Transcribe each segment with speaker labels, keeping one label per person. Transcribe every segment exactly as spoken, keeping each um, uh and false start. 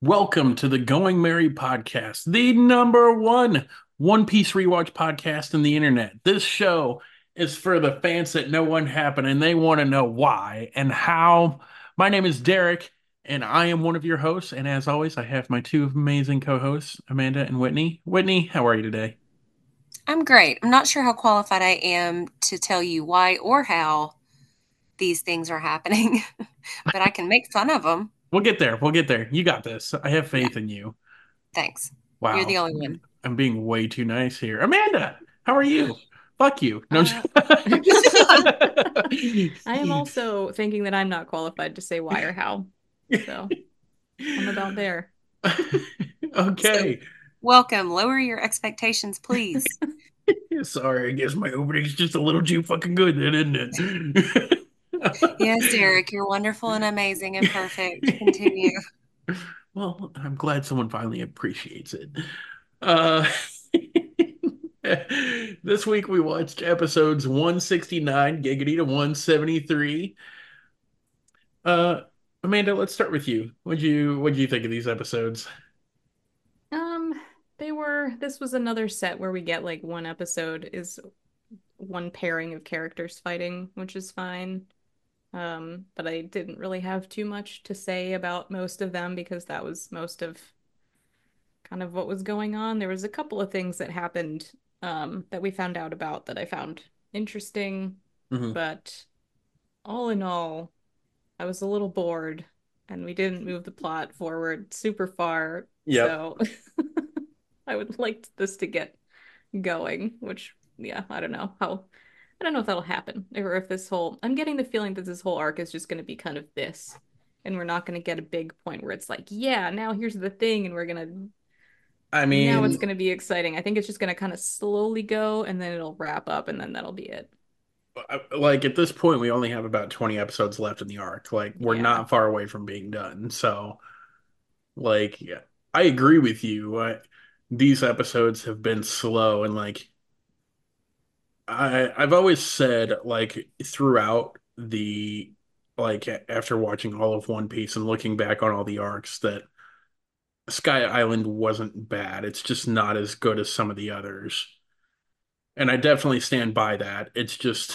Speaker 1: Welcome to the Going Merry podcast, the number one One Piece rewatch podcast in the internet. This show is for the fans that know what happened and they want to know why and how. My name is Derek, and I am one of your hosts. And as always, I have my two amazing co-hosts, Amanda and Whitney. Whitney, how are you today?
Speaker 2: I'm great. I'm not sure how qualified I am to tell you why or how these things are happening, but I can make fun of them.
Speaker 1: We'll get there. We'll get there. You got this. I have
Speaker 2: Yeah,
Speaker 1: faith in you.
Speaker 2: thanks. You're
Speaker 1: Wow,
Speaker 2: the only one.
Speaker 1: I'm being way too nice here. Amanda, how are you? Fuck you. No.
Speaker 3: Uh, I am also thinking that I'm not qualified to say why or how. So I'm about there.
Speaker 2: So,
Speaker 1: Okay.
Speaker 2: welcome. Lower your expectations, please.
Speaker 1: Sorry, I guess my opening's just a little too fucking good then, isn't
Speaker 2: Yes, Derek, you're wonderful and amazing and perfect. Continue.
Speaker 1: it? Well, I'm glad someone finally appreciates it. Uh, this week we watched episodes one sixty-nine, Giggity to one seventy-three. Uh, Amanda, let's start with you. What'd you what'd you think of these episodes?
Speaker 3: Um, they were, this was another set where we get like one episode is one pairing of characters fighting, which is fine. Um, but I didn't really have too much to say about most of them because that was most of kind of what was going on. There was a couple of things that happened um that we found out about that I found interesting,
Speaker 1: Hmm.
Speaker 3: but all in all, I was a little bored and we didn't move the plot forward super far.
Speaker 1: Yep.
Speaker 3: So I would like this to get going, which, yeah, I don't know how, I don't know if that'll happen or if this whole, I'm getting the feeling that this whole arc is just going to be kind of this. And we're not going to get a big point where it's like, yeah, now here's the thing, and we're going to,
Speaker 1: I
Speaker 3: now it's
Speaker 1: mean,
Speaker 3: going to be exciting. I think it's just going to kind of slowly go and then it'll wrap up and then that'll be it.
Speaker 1: like at this point, we only have about twenty episodes left in the arc. Like, we're
Speaker 3: Yeah.
Speaker 1: not far away from being done. So, like, yeah, I agree with you. Uh, these episodes have been slow, and like, I I've always said, like, throughout the like after watching all of One Piece and looking back on all the arcs, that Sky Island wasn't bad. It's just not as good as some of the others. And I definitely stand by that. It's just,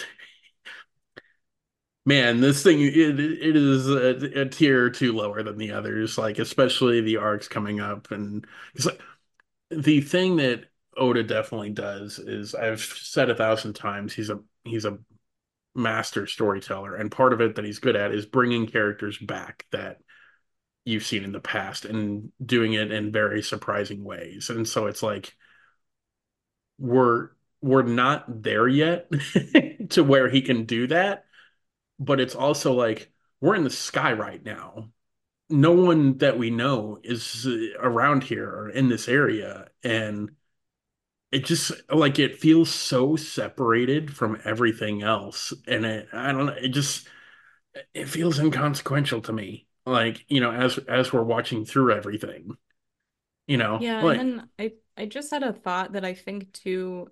Speaker 1: man, this thing it, it is a, a tier or two lower than the others, like especially the arcs coming up. And it's like the thing that Oda definitely does is, I've said a thousand times, he's a he's a master storyteller, and part of it that he's good at is bringing characters back that you've seen in the past and doing it in very surprising ways. And so it's like, we're we're not there yet to where he can do that, but it's also like, we're in the sky right now. No one that we know is around here or in this area, and it just, like, it feels so separated from everything else, and it, I don't know, it just, it feels inconsequential to me, like, you know, as as we're watching through everything, you know,
Speaker 3: Yeah, and
Speaker 1: like,
Speaker 3: then I I just had a thought that I think too,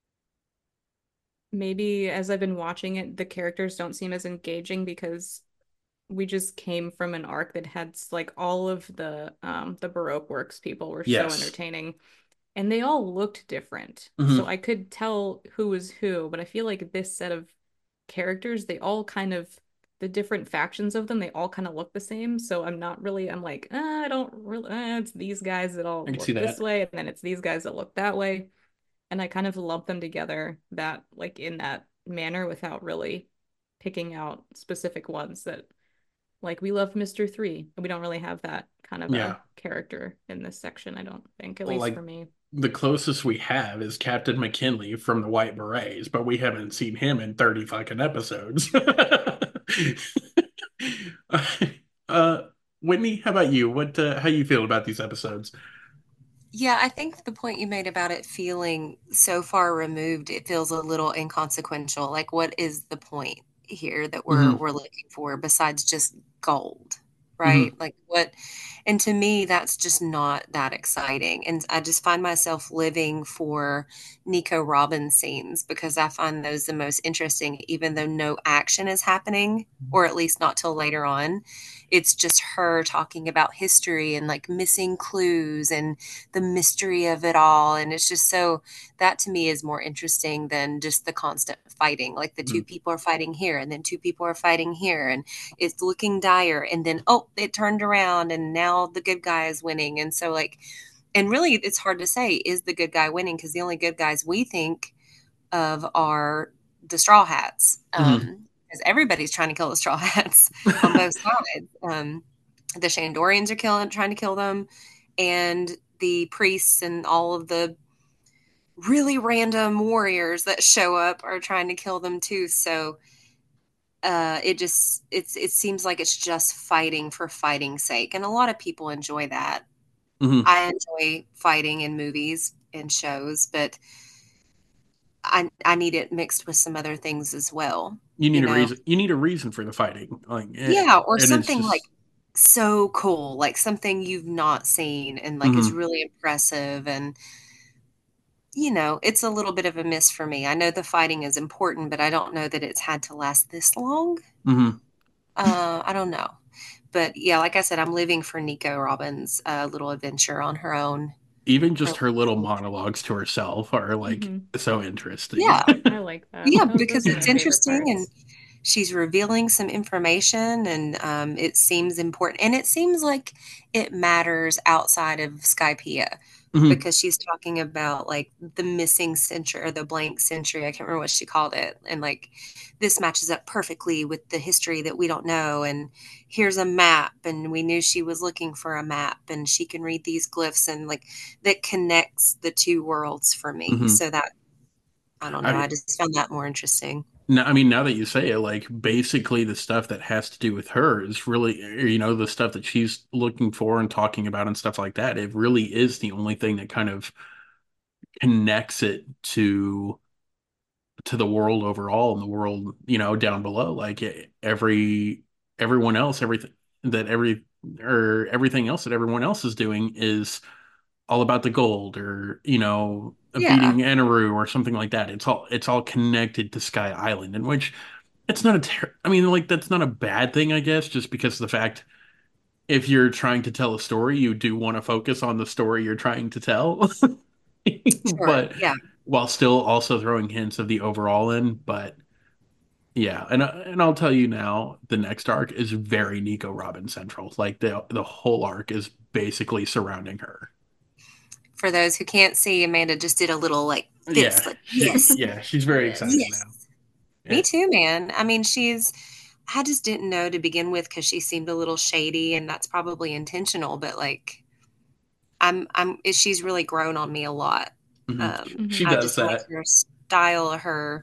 Speaker 3: maybe as I've been watching it, the characters don't seem as engaging because we just came from an arc that had like all of the um the Baroque works people were so
Speaker 1: yes.
Speaker 3: entertaining and they all looked different. So
Speaker 1: Hmm.
Speaker 3: I could tell who was who, but I feel like this set of characters, they all kind of the different factions of them, they all kind of look the same. So I'm not really, I'm like, ah, I don't really, eh, it's these guys that
Speaker 1: I
Speaker 3: all
Speaker 1: can see
Speaker 3: look this
Speaker 1: that.
Speaker 3: way, and then it's these guys that look that way. And I kind of lump them together that like in that manner without really picking out specific ones that like we love mister Three. We don't really have that kind of a
Speaker 1: Yeah.
Speaker 3: character in this section, I don't think, at
Speaker 1: Well,
Speaker 3: least for
Speaker 1: like,
Speaker 3: me.
Speaker 1: the closest we have is Captain McKinley from the White Berets, but we haven't seen him in thirty fucking episodes. uh, Whitney, how about you? What, uh, how you feel about these episodes?
Speaker 2: Yeah, I think the point you made about it feeling so far removed, it feels a little inconsequential. Like, what is the point here that we're
Speaker 1: Hmm.
Speaker 2: we're looking for besides just gold,
Speaker 1: Hmm.
Speaker 2: right? Like, what? And to me, that's just not that exciting. And I just find myself living for Nico Robin scenes because I find those the most interesting, even though no action is happening, or at least not till later on. It's just her talking about history and like missing clues and the mystery of it all. And it's just so, that to me is more interesting than just the constant fighting. Like the two
Speaker 1: Mhm.
Speaker 2: people are fighting here and then two people are fighting here. And it's looking dire and then oh it turned around and now the good guy is winning and so like and really it's hard to say is the good guy winning because the only good guys we think of are the straw hats
Speaker 1: Mhm.
Speaker 2: um because everybody's trying to kill the straw hats on both sides um the Shandorians are killing trying to kill them and the priests and all of the really random warriors that show up are trying to kill them too so uh, it just it's it seems like it's just fighting for fighting's sake, and a lot of people enjoy that.
Speaker 1: Mhm.
Speaker 2: I enjoy fighting in movies and shows, but I I need it mixed with some other things as well.
Speaker 1: You
Speaker 2: You
Speaker 1: need a
Speaker 2: know,
Speaker 1: reason. You need a reason for the fighting, like, eh,
Speaker 2: yeah, or
Speaker 1: and it's
Speaker 2: something like
Speaker 1: just.
Speaker 2: so cool, like something you've not seen and like is
Speaker 1: Mhm.
Speaker 2: really impressive and you know, it's a little bit of a miss for me. I know the fighting is important, but I don't know that it's had to last this long.
Speaker 1: Mhm.
Speaker 2: Uh, I don't know. But yeah, like I said, I'm living for Nico Robbins' uh, little adventure on her own.
Speaker 1: Even
Speaker 2: Her
Speaker 1: just her little monologues to herself are like
Speaker 3: Hmm.
Speaker 1: so interesting.
Speaker 2: yeah,
Speaker 3: I like that.
Speaker 2: yeah,
Speaker 3: Tho-
Speaker 2: because
Speaker 3: Those are my
Speaker 2: it's
Speaker 3: favorite
Speaker 2: interesting and
Speaker 3: parts.
Speaker 2: she's revealing some information and um, it seems important. And it seems like it matters outside of Skypiea
Speaker 1: Mhm.
Speaker 2: because she's talking about like the missing century or the blank century. I can't remember what she called it. And like this matches up perfectly with the history that we don't know. And here's a map. And we knew she was looking for a map and she can read these glyphs and like that connects the two worlds for me.
Speaker 1: Mhm.
Speaker 2: So that I don't
Speaker 1: I
Speaker 2: know.
Speaker 1: mean,
Speaker 2: I just found that more interesting.
Speaker 1: no, I mean, now that you say it, like basically the stuff that has to do with her is really, you know, the stuff that she's looking for and talking about and stuff like that. It really is the only thing that kind of connects it to to the world overall and the world, you know, down below. Like e- every everyone else, everything that every or everything else that everyone else is doing is all about the gold or, you know, beating
Speaker 2: Yeah.
Speaker 1: Eneru or something like that. It's all it's all connected to Sky Island, in which it's not a ter I mean, like that's not a bad thing, I guess, just because of the fact if you're trying to tell a story, you do want to focus on the story you're trying to tell.
Speaker 2: Sure.
Speaker 1: But
Speaker 2: Yeah.
Speaker 1: while still also throwing hints of the overall in, but yeah, and uh, and I'll tell you now, the next arc is very Nico Robin central. Like the the whole arc is basically surrounding her.
Speaker 2: For those who can't see, Amanda just did a little like
Speaker 1: Yeah,
Speaker 2: fist, like,
Speaker 1: she
Speaker 2: yes,
Speaker 1: yeah, she's very
Speaker 3: Yes.
Speaker 1: excited now.
Speaker 2: yes.
Speaker 1: Yeah.
Speaker 2: Me too, man. I mean, she's, I just didn't know to begin with because she seemed a little shady and that's probably intentional, but like, I'm, I'm, she's really grown on me a lot.
Speaker 1: Mhm.
Speaker 2: Um,
Speaker 1: She
Speaker 3: Hmm.
Speaker 2: I
Speaker 1: does
Speaker 2: just like
Speaker 1: that.
Speaker 2: her style, her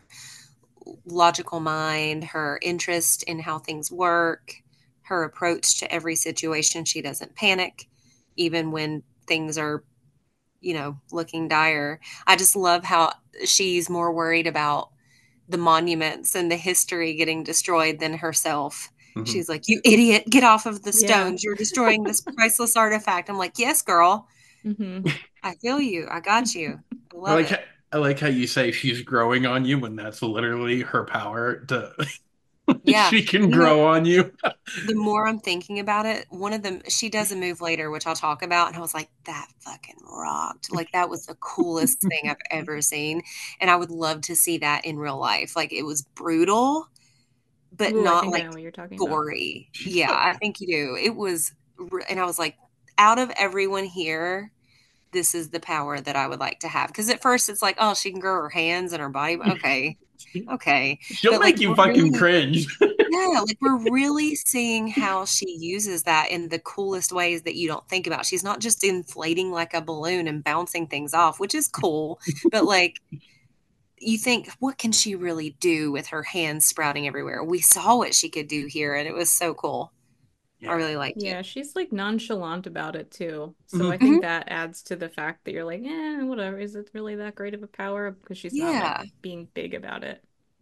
Speaker 2: logical mind, her interest in how things work, her approach to every situation. She doesn't panic, even when things are you know, looking dire. I just love how she's more worried about the monuments and the history getting destroyed than herself.
Speaker 1: Mhm.
Speaker 2: She's like, "You idiot, get off of the
Speaker 3: Yeah.
Speaker 2: stones. You're destroying this priceless artifact." I'm like, "Yes, girl.
Speaker 3: Hmm.
Speaker 2: I feel you. I got you. I
Speaker 1: I
Speaker 2: love
Speaker 1: like
Speaker 2: it."
Speaker 1: how, I like how you say she's growing on you when that's literally her power to
Speaker 2: Yeah.
Speaker 1: she can
Speaker 2: You know,
Speaker 1: grow on you.
Speaker 2: the more I'm thinking about it, one of them, she does a move later, which I'll talk about. And I was like, that fucking rocked. Like, that was the coolest thing I've ever seen. And I would love to see that in real life. Like, it was brutal, but
Speaker 3: Ooh, I
Speaker 2: not
Speaker 3: think I
Speaker 2: like
Speaker 3: know what you're talking about.
Speaker 2: gory.
Speaker 1: She's
Speaker 2: Yeah,
Speaker 1: got
Speaker 2: I think you do. It was, and I was like, out of everyone here, this is the power that I would like to have. Because at first it's like, oh, she can grow her hands and her body. Okay. Okay.
Speaker 1: she'll
Speaker 2: But like,
Speaker 1: make you
Speaker 2: we're
Speaker 1: fucking
Speaker 2: really
Speaker 1: cringe.
Speaker 2: yeah, like we're really seeing how she uses that in the coolest ways that you don't think about. She's not just inflating like a balloon and bouncing things off, which is cool, but like you think, what can she really do with her hands sprouting everywhere? We saw what she could do here, and it was so cool. I
Speaker 1: Yeah.
Speaker 2: really liked it.
Speaker 3: Yeah, she's like nonchalant about it too. So I
Speaker 1: Mhm.
Speaker 3: think
Speaker 2: Mhm.
Speaker 3: that adds to the fact that you're like, eh, whatever. Is it really that great of a power? Because she's not like
Speaker 2: Yeah.
Speaker 3: being big about it.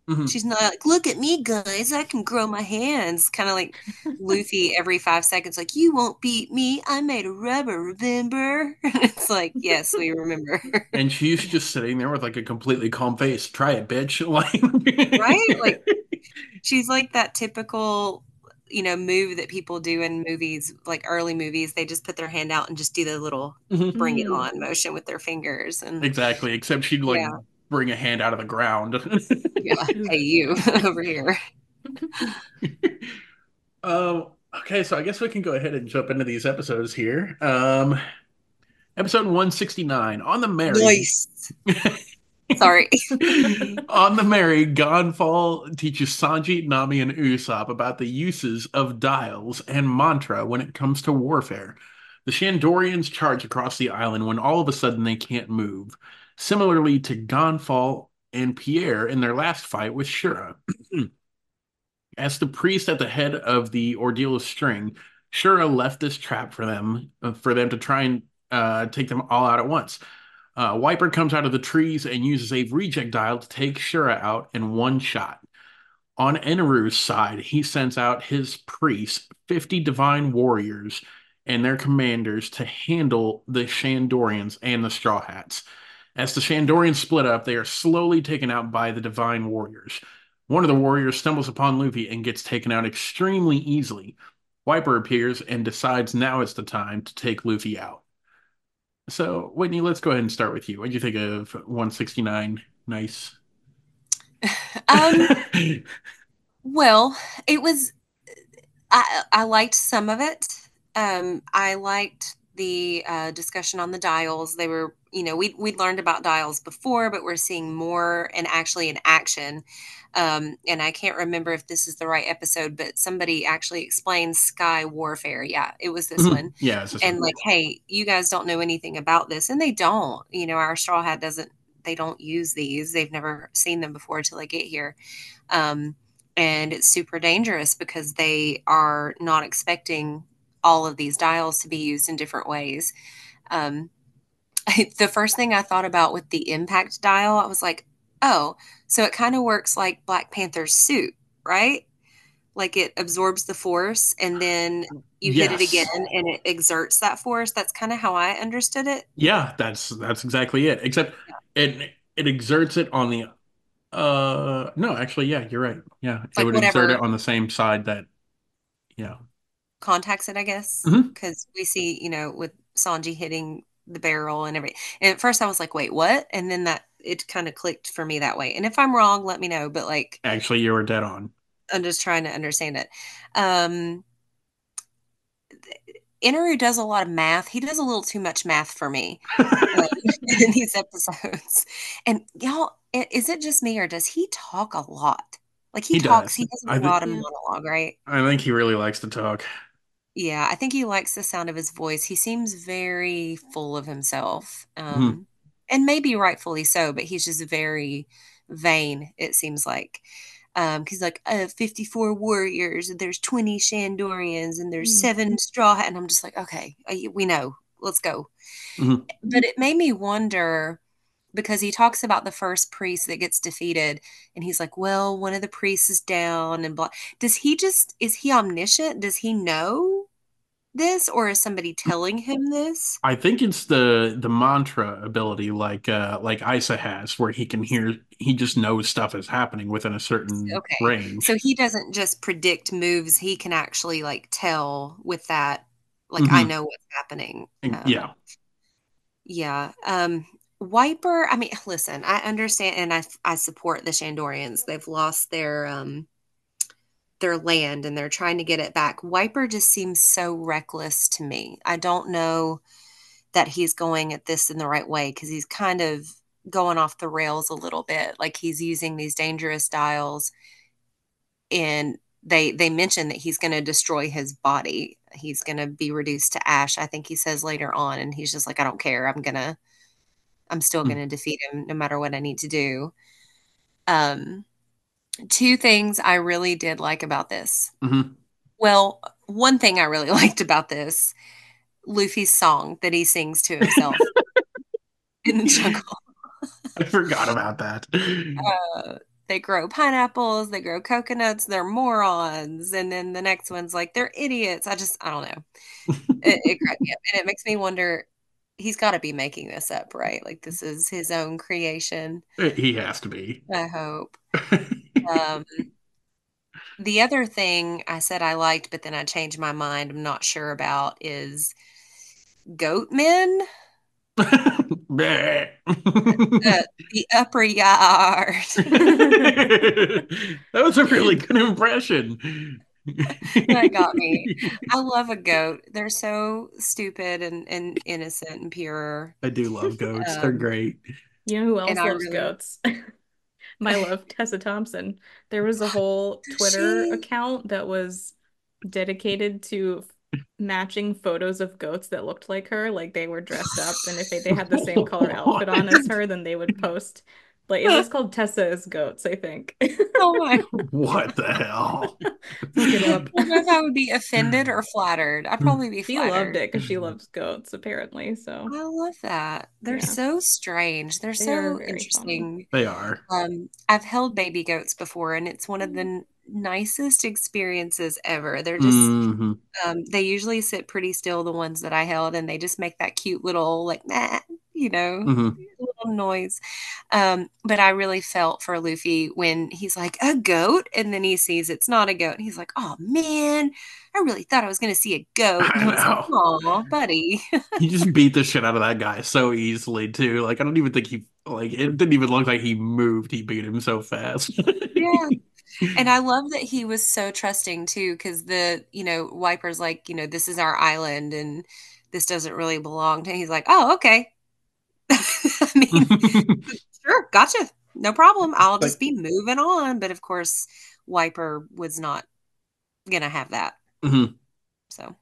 Speaker 1: Mhm.
Speaker 2: She's not like, look at me, guys. I can grow my hands. Kind of like Luffy every five seconds, like, you won't beat me. I made a rubber, remember? It's like, yes, we remember.
Speaker 1: And she's just sitting there with like a completely calm face. Try it, bitch.
Speaker 2: Right? Like,
Speaker 1: Like,
Speaker 2: she's like that typical, you know, move that people do in movies, like early movies. They just put their hand out and just do the little
Speaker 1: Mhm.
Speaker 2: bring it
Speaker 3: Mm.
Speaker 2: on motion with their fingers. And
Speaker 1: Exactly. Except she'd like
Speaker 2: yeah,
Speaker 1: bring a hand out of the ground.
Speaker 2: yeah. Hey,
Speaker 3: Oof.
Speaker 2: you over here.
Speaker 1: Um, okay, so I guess we can go ahead and jump into these episodes here. Um, episode one sixty-nine, On the Merry.
Speaker 2: Nice. Sorry.
Speaker 1: On the Merry, Gonfall teaches Sanji, Nami, and Usopp about the uses of dials and mantra when it comes to warfare. The Shandorians charge across the island when all of a sudden they can't move, similarly to Gonfall and Pierre in their last fight with Shura. As the priest at the head of the Ordeal of String, Shura left this trap for them, uh, for them to try and uh, take them all out at once. Uh, Wiper comes out of the trees and uses a reject dial to take Shura out in one shot. On Eneru's side, he sends out his priests, fifty divine warriors, and their commanders to handle the Shandorians and the Straw Hats. As the Shandorians split up, they are slowly taken out by the divine warriors. One of the warriors stumbles upon Luffy and gets taken out extremely easily. Wiper appears and decides now is the time to take Luffy out. So, Whitney, let's go ahead and start with you. What do you think of one sixty-nine? Nice.
Speaker 2: Um, well, it was I I liked some of it. Um, I liked the uh, discussion on the dials. They were, you know, we we'd learned about dials before, but we're seeing more and actually in action. Um, and I can't remember if this is the right episode, but somebody actually explains sky warfare. Yeah, it was this one.
Speaker 1: Yeah, it's this
Speaker 2: And
Speaker 1: one.
Speaker 2: like, hey, you guys don't know anything about this, and they don't. You know, our straw hat doesn't. They don't use these. They've never seen them before till they get here. Um, and it's super dangerous because they are not expecting all of these dials to be used in different ways. Um, the first thing I thought about with the impact dial, I was like, oh, so it kind of works like Black Panther's suit, right? Like it absorbs the force and then you hit it again
Speaker 1: Yes.
Speaker 2: and it exerts that force. That's kind of how I understood it.
Speaker 1: Yeah, that's that's exactly it. Except it it exerts it on the uh no, actually, yeah, you're right. Yeah,
Speaker 2: It's
Speaker 1: it
Speaker 2: like
Speaker 1: would exert
Speaker 2: whatever
Speaker 1: it on the same side that yeah.
Speaker 2: contacts it, I guess,
Speaker 1: Hmm.
Speaker 2: because we see, you know, with Sanji hitting the barrel and everything. And at first I was like, wait, what? And then that it kind of clicked for me that way. And if I'm wrong, let me know. But like,
Speaker 1: Actually, you were dead on.
Speaker 2: I'm just trying to understand it. Um, Inaru does a lot of math. He does a little too much math for me um, in these episodes. And y'all, i- is it just me or does he talk a lot? Like he
Speaker 1: He
Speaker 2: talks,
Speaker 1: does.
Speaker 2: he has
Speaker 1: I
Speaker 2: a
Speaker 1: think
Speaker 2: lot of
Speaker 3: Yeah.
Speaker 2: monologue, right?
Speaker 1: I think he really likes to talk.
Speaker 2: Yeah, I think he likes the sound of his voice. He seems very full of himself.
Speaker 1: Mhm.
Speaker 2: Um, and maybe rightfully so, but he's just very vain, it seems like. Um, 'cause he's like, uh, fifty-four warriors, and there's twenty Shandorians, and there's
Speaker 3: Mm.
Speaker 2: seven straw hat. And I'm just like, okay, uh, we know. Let's go.
Speaker 1: Mhm.
Speaker 2: But it made me wonder because he talks about the first priest that gets defeated, and he's like, well, one of the priests is down, and blah. Does he just, is he omniscient? Does he know this, or is somebody telling him this?
Speaker 1: I think it's the the mantra ability like uh like Isa has where he can hear he just knows stuff is happening within a certain
Speaker 2: Okay. So
Speaker 1: range.
Speaker 2: he doesn't just predict moves, he can actually like tell with that, like I
Speaker 1: Hmm.
Speaker 2: know what's happening. Um,
Speaker 1: Yeah.
Speaker 2: yeah. Um, Wiper, I mean, listen, I understand and I I support the Shandorians. They've lost their um their land and they're trying to get it back. Wiper just seems so reckless to me. I don't know that he's going at this in the right way because he's kind of going off the rails a little bit. Like he's using these dangerous dials and they they mention that he's going to destroy his body. He's going to be reduced to ash. I think he says later on and he's just like I don't care. I'm going to I'm still going to defeat him no matter what I need to do. Um two things I really did like about this.
Speaker 1: Hmm.
Speaker 2: Well, one thing I really liked about this, Luffy's song that he sings to himself in the jungle.
Speaker 1: I forgot about that.
Speaker 2: Uh, they grow pineapples, they grow coconuts, they're morons. And then the next one's like, they're idiots. I just, I don't know. It, it cracked me up. And it makes me wonder, he's got to be making this up, right? Like this is his own creation.
Speaker 1: He has to be.
Speaker 2: I hope. Um, the other thing I said I liked, but then I changed my mind, I'm not sure about, is goat men.
Speaker 1: Bleh.
Speaker 2: The, the upper yard.
Speaker 1: That was a really good impression.
Speaker 2: That got me. I love a goat. They're so stupid and, and innocent and pure.
Speaker 1: I do love goats. They're
Speaker 2: Um,
Speaker 1: great.
Speaker 3: You know who
Speaker 2: and
Speaker 3: else
Speaker 2: I
Speaker 3: loves
Speaker 2: really,
Speaker 3: goats? My love, Tessa Thompson. There was a whole Twitter
Speaker 2: she,
Speaker 3: account that was dedicated to matching photos of goats that looked like her, like they were dressed up, and if they, they had the same color outfit
Speaker 1: What?
Speaker 3: on as her, then they would post. Like it was called Tessa as Goats, I think.
Speaker 2: oh my,
Speaker 1: What the hell?
Speaker 3: Look it
Speaker 2: I
Speaker 3: up.
Speaker 2: don't know if I would be offended or flattered. I'd probably be
Speaker 3: She loved
Speaker 2: flattered.
Speaker 3: it because she loves goats, apparently. So
Speaker 2: I love that. They're
Speaker 3: yeah,
Speaker 2: so strange. They're
Speaker 3: they are
Speaker 2: so
Speaker 3: very funny.
Speaker 2: interesting.
Speaker 1: They are.
Speaker 2: Um, I've held baby goats before, and it's one of the n- nicest experiences ever. They're just,
Speaker 1: Hmm.
Speaker 2: um, they usually sit pretty still, the ones that I held, and they just make that cute little, like, nah, you know,
Speaker 1: Hmm.
Speaker 2: little noise. Um, but I really felt for Luffy when he's like, a goat, and then he sees it's not a goat, and he's like, oh man, I really thought I was going to see a goat. And
Speaker 1: I
Speaker 2: I was like,
Speaker 1: know.
Speaker 2: oh, buddy.
Speaker 1: He just beat the shit out of that guy so easily too. Like I don't even think he like it didn't even look like he moved. He beat him so fast.
Speaker 2: Yeah. And I love that he was so trusting too, because the, you know, Wiper's like, you know, this is our island and this doesn't really belong to. He's like, oh, okay. I mean, sure, gotcha. No problem. I'll just
Speaker 1: Like,
Speaker 2: be moving on. But of course, Wiper was not gonna have that.
Speaker 1: mhm.
Speaker 2: So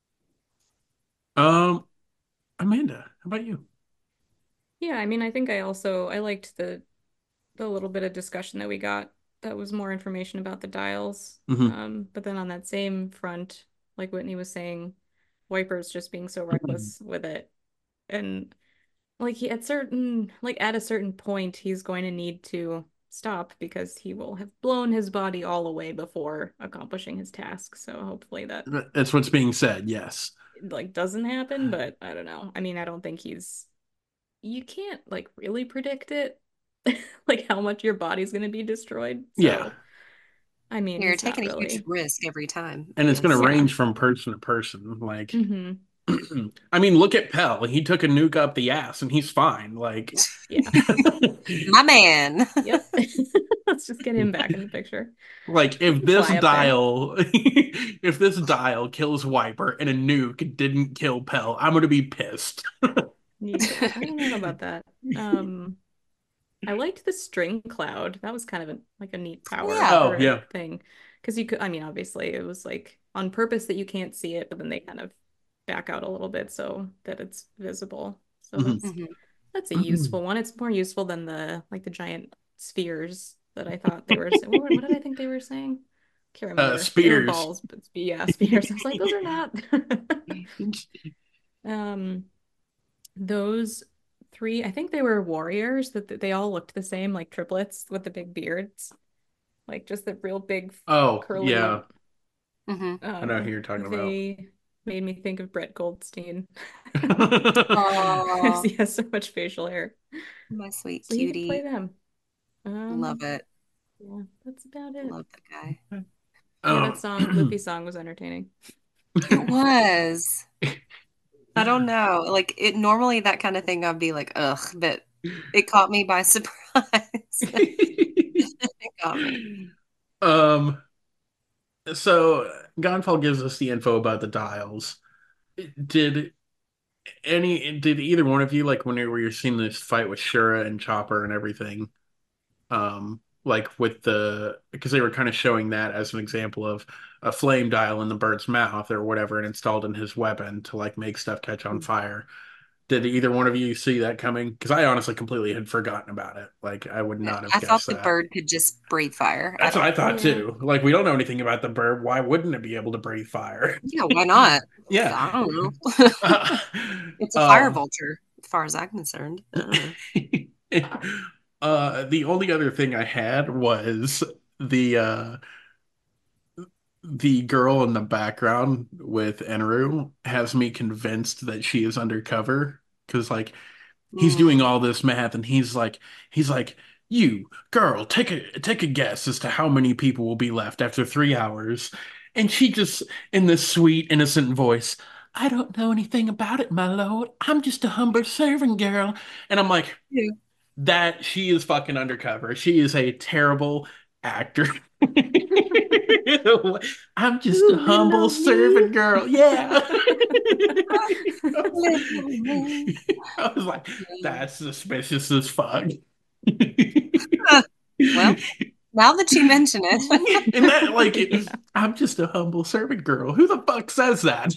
Speaker 1: Um, Amanda, how about you?
Speaker 3: Yeah, I mean, I think I also I liked the the little bit of discussion that we got that was more information about the dials.
Speaker 1: Hmm.
Speaker 3: Um, but then on that same front, like Whitney was saying, Wiper's just being so reckless with it. And like he at certain like at a certain point he's going to need to stop because he will have blown his body all away before accomplishing his task. So hopefully that
Speaker 1: That's what's being said. Yes.
Speaker 3: like doesn't happen, but I don't know. I mean, I don't think he's you can't like really predict it like how much your body's going to be destroyed.
Speaker 1: Yeah.
Speaker 3: So, I mean,
Speaker 2: you're
Speaker 3: he's not
Speaker 2: taking a huge
Speaker 3: really.
Speaker 2: risk every time, I
Speaker 1: And it's going to
Speaker 2: guess.
Speaker 3: Yeah.
Speaker 1: range from person to person. Like,
Speaker 3: Hmm.
Speaker 1: I mean, look at Pell. He took a nuke up the ass and he's fine. Like,
Speaker 3: Yeah.
Speaker 2: My man.
Speaker 3: Yep. Let's just get him back in the picture.
Speaker 1: like
Speaker 3: He
Speaker 1: if
Speaker 3: can
Speaker 1: this
Speaker 3: fly up there.
Speaker 1: dial, if this dial kills Wiper and a nuke didn't kill Pell, I'm gonna be pissed.
Speaker 3: Yeah, I don't know about that. Um, I liked the string cloud. That was kind of a, like a neat power
Speaker 2: Yeah.
Speaker 1: Oh
Speaker 3: or a
Speaker 1: yeah.
Speaker 3: thing. Because you could, I mean, obviously it was like on purpose that you can't see it, but then they kind of back out a little bit so that it's visible. So
Speaker 1: Mhm.
Speaker 3: that's
Speaker 2: Mhm.
Speaker 3: that's a useful one. It's more useful than the like the giant spheres that I thought they were saying. What, what did I think they were saying? Can't
Speaker 1: Uh,
Speaker 3: remember. They were
Speaker 1: spears.
Speaker 3: balls, but yeah, spheres. I was like, those are not. Um, those three, I think they were warriors that that they all looked the same, like triplets with the big beards, like just the real big
Speaker 1: Oh
Speaker 3: curly.
Speaker 1: yeah,
Speaker 2: Hmm.
Speaker 1: I know who
Speaker 3: Um,
Speaker 1: you're talking about.
Speaker 3: they made me think of Brett Goldstein.
Speaker 2: Oh,
Speaker 3: He has so much facial hair.
Speaker 2: my sweet
Speaker 3: So he could play
Speaker 2: cutie.
Speaker 3: them.
Speaker 2: Love
Speaker 3: Um,
Speaker 2: it.
Speaker 3: yeah, that's about it.
Speaker 2: Love the guy.
Speaker 3: Yeah, that
Speaker 1: Um,
Speaker 3: song, Luffy song was entertaining.
Speaker 2: It was. I don't know. Like it normally that kind of thing I'd be like, ugh, but it caught me by surprise. It got me.
Speaker 1: um, so Gonfall gives us the info about the dials. Did any did either one of you like when you were seeing this fight with Shura and Chopper and everything? Um, like with the because they were kind of showing that as an example of a flame dial in the bird's mouth or whatever and installed in his weapon to like make stuff catch on fire. Did either one of you see that coming? Because I honestly completely had forgotten about it. Like I would not have
Speaker 2: I thought
Speaker 1: guessed
Speaker 2: the
Speaker 1: that.
Speaker 2: bird could just breathe fire. I
Speaker 1: That's what I
Speaker 2: don't.
Speaker 1: thought
Speaker 3: Yeah.
Speaker 1: too. Like we don't know anything about the bird. Why wouldn't it be able to breathe fire?
Speaker 2: Yeah, why not?
Speaker 1: Yeah.
Speaker 2: I don't know.
Speaker 1: Uh,
Speaker 2: It's a fire
Speaker 1: um,
Speaker 2: vulture, as far as I'm concerned. I don't know.
Speaker 1: Uh, the only other thing I had was the uh the girl in the background with Enru has me convinced that she is undercover because like he's doing
Speaker 2: Mm.
Speaker 1: all this math and he's like he's like you girl take a take a guess as to how many people will be left after three hours and she just in this sweet innocent voice, I don't know anything about it, my lord, I'm just a humble servant girl. And I'm like,
Speaker 2: Yeah.
Speaker 1: that she is fucking undercover. She is a terrible actor. I'm just a
Speaker 3: Ooh, little
Speaker 1: humble
Speaker 3: old me.
Speaker 1: servant girl. Yeah. I was,
Speaker 2: Little me.
Speaker 1: I was like,
Speaker 2: Yeah.
Speaker 1: that's suspicious as fuck.
Speaker 2: Huh. Well, now that you mention it.
Speaker 1: And that, like,
Speaker 3: Yeah.
Speaker 1: I'm just a humble servant girl. Who the fuck says that?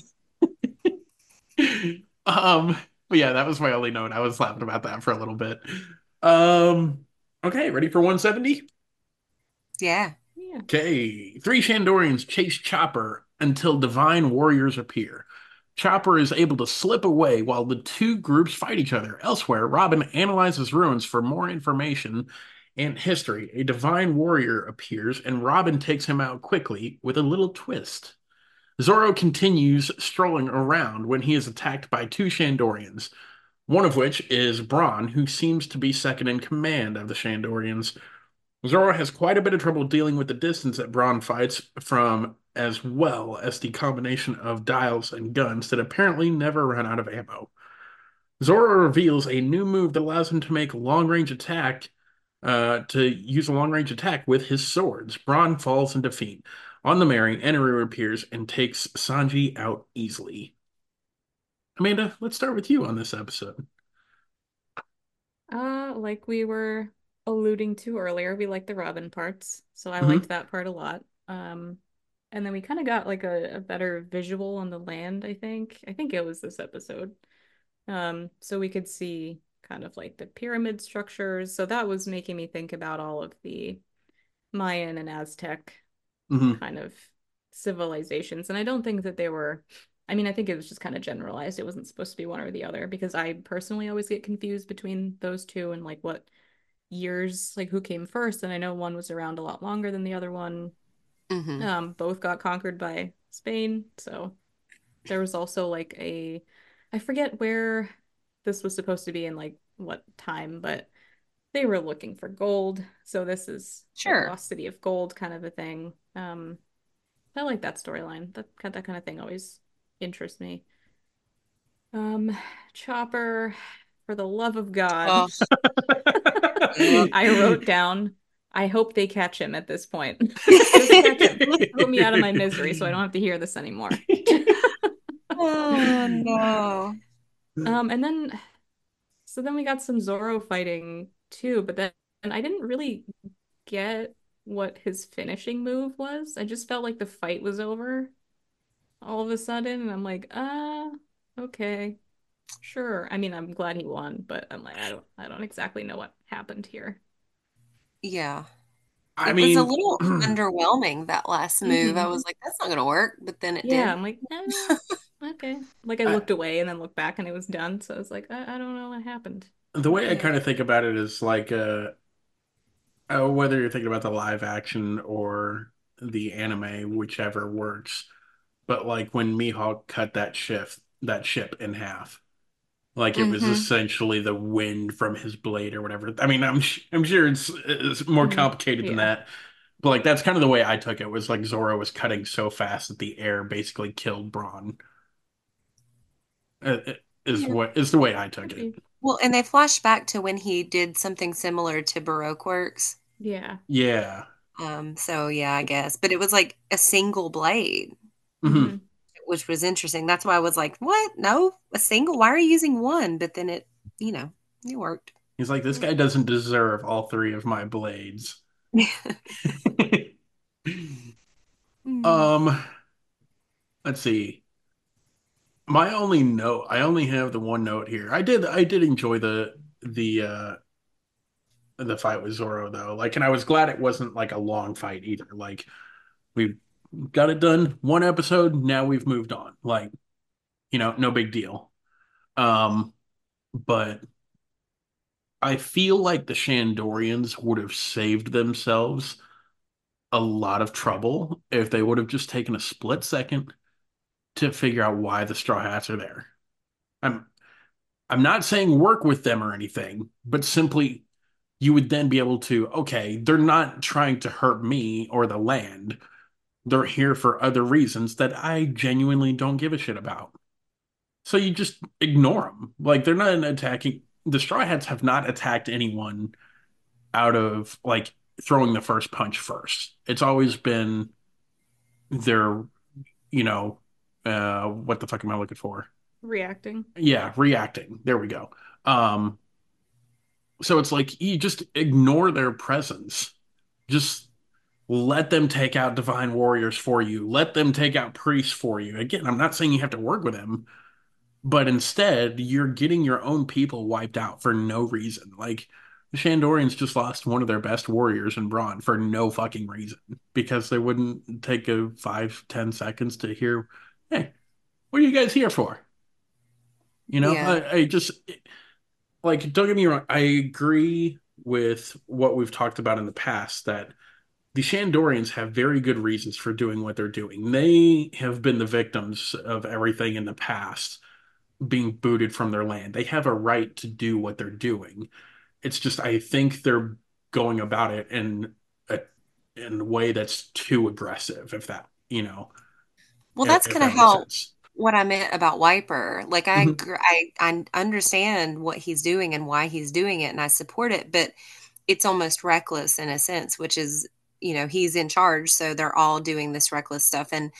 Speaker 1: Um, but yeah, that was my only note. I was laughing about that for a little bit. Um, okay, ready for one seventy?
Speaker 2: Yeah.
Speaker 3: Yeah.
Speaker 1: Okay, three Shandorians chase Chopper until divine warriors appear. Chopper is able to slip away while the two groups fight each other. Elsewhere, Robin analyzes ruins for more information and history. A divine warrior appears, and Robin takes him out quickly with a little twist. Zoro continues strolling around when he is attacked by two Shandorians, one of which is Braun, who seems to be second in command of the Shandorians. Zoro has quite a bit of trouble dealing with the distance that Braun fights from, as well as the combination of dials and guns that apparently never run out of ammo. Zoro reveals a new move that allows him to make long-range attack, uh, to use a long-range attack with his swords. Braun falls in defeat. On the Mary, Eneru appears and takes Sanji out easily. Amanda, let's start with you on this episode.
Speaker 3: Uh, like we were alluding to earlier, we liked the Robin parts, so I liked
Speaker 1: Hmm.
Speaker 3: that part a lot. Um, and then we kind of got like a, a better visual on the land, I think. I think it was this episode. Um, so we could see kind of like the pyramid structures. So that was making me think about all of the Mayan and Aztec
Speaker 1: Hmm.
Speaker 3: kind of civilizations. And I don't think that they were, I mean, I think it was just kind of generalized. It wasn't supposed to be one or the other because I personally always get confused between those two and like what years, like who came first. And I know one was around a lot longer than the other one.
Speaker 2: Hmm.
Speaker 3: Um, both got conquered by Spain. So there was also like a, I forget where this was supposed to be in like what time, but they were looking for gold. So this is like
Speaker 2: Sure.
Speaker 3: Lost City of Gold kind of a thing. Um, I like that storyline. That that kind of thing always interests me. Um, Chopper, for the love of God,
Speaker 2: Oh, yeah.
Speaker 3: I wrote down, I hope they catch him at this point. Just catch him. Put me out of my misery so I don't have to hear this anymore.
Speaker 2: Oh no.
Speaker 3: Um, and then so then we got some Zoro fighting too, but then and I didn't really get what his finishing move was. I just felt like the fight was over all of a sudden, and I'm like, uh, okay, sure. I mean, I'm glad he won, but I'm like, I don't, I don't exactly know what happened here.
Speaker 2: Yeah.
Speaker 1: I
Speaker 2: It was a
Speaker 1: mean,
Speaker 2: little underwhelming, that last move. I
Speaker 3: Hmm.
Speaker 2: was like, that's not gonna work, but then it
Speaker 3: Yeah,
Speaker 2: did.
Speaker 3: I'm like, eh, okay. Like I
Speaker 1: I,
Speaker 3: looked away and then looked back and it was done. So I was like, I, I don't know what happened.
Speaker 1: the way I
Speaker 2: Yeah.
Speaker 1: kind of think about it is like, uh, oh, whether you're thinking about the live action or the anime, whichever works. But like when Mihawk cut that shift, that ship in half, like it was
Speaker 2: Hmm.
Speaker 1: essentially the wind from his blade or whatever. I mean, I'm I'm sure it's, it's more
Speaker 3: Hmm.
Speaker 1: complicated than
Speaker 3: Yeah.
Speaker 1: that, but like that's kind of the way I took it. Was like Zoro was cutting so fast that the air basically killed Braun. Uh, uh, Is
Speaker 2: Yeah.
Speaker 1: what is the way I took
Speaker 3: Could
Speaker 1: it.
Speaker 3: be.
Speaker 2: Well, and they flash back to when he did something similar to Baroque Works.
Speaker 3: Yeah.
Speaker 1: Yeah.
Speaker 2: Um, so yeah, I guess. But it was like a single blade,
Speaker 1: Hmm.
Speaker 3: Hmm.
Speaker 2: which was interesting. That's why I was like, what? No, a single? Why are you using one? But then it, you know, it worked.
Speaker 1: He's like, this guy doesn't deserve all three of my blades.
Speaker 2: Hmm.
Speaker 1: Um, let's see. My only note, I only have the one note here. I did I did enjoy the the uh the fight with Zoro though. Like and I was glad it wasn't like a long fight either. Like we got it done one episode, now we've moved on. Like, you know, no big deal. Um, but I feel like the Shandorians would have saved themselves a lot of trouble if they would have just taken a split second to figure out why the Straw Hats are there. I'm I'm not saying work with them or anything, but simply you would then be able to, okay, they're not trying to hurt me or the land. They're here for other reasons that I genuinely don't give a shit about. So you just ignore them. Like they're not attacking. The Straw Hats have not attacked anyone out of like throwing the first punch first. It's always been their, you know, uh, what the fuck am I looking for?
Speaker 3: Reacting.
Speaker 1: Yeah, reacting. There we go. Um, so it's like you just ignore their presence. Just let them take out divine warriors for you. Let them take out priests for you. Again, I'm not saying you have to work with them, but instead you're getting your own people wiped out for no reason. Like the Shandorians just lost one of their best warriors in Braun for no fucking reason because they wouldn't take a five, ten seconds to hear, hey, what are you guys here for? You know,
Speaker 2: Yeah.
Speaker 1: I, I just like, don't get me wrong. I agree with what we've talked about in the past that the Shandorians have very good reasons for doing what they're doing. They have been the victims of everything in the past, being booted from their land. They have a right to do what they're doing. It's just I think they're going about it in a in a way that's too aggressive, if that, you know,
Speaker 2: Well,
Speaker 1: if,
Speaker 2: that's
Speaker 1: if
Speaker 2: kind of
Speaker 1: that makes
Speaker 2: how
Speaker 1: sense.
Speaker 2: what I meant about Wiper. Like I,
Speaker 1: Mhm.
Speaker 2: gr- I, I understand what he's doing and why he's doing it, and I support it. But it's almost reckless in a sense, which is, you know, he's in charge, so they're all doing this reckless stuff. And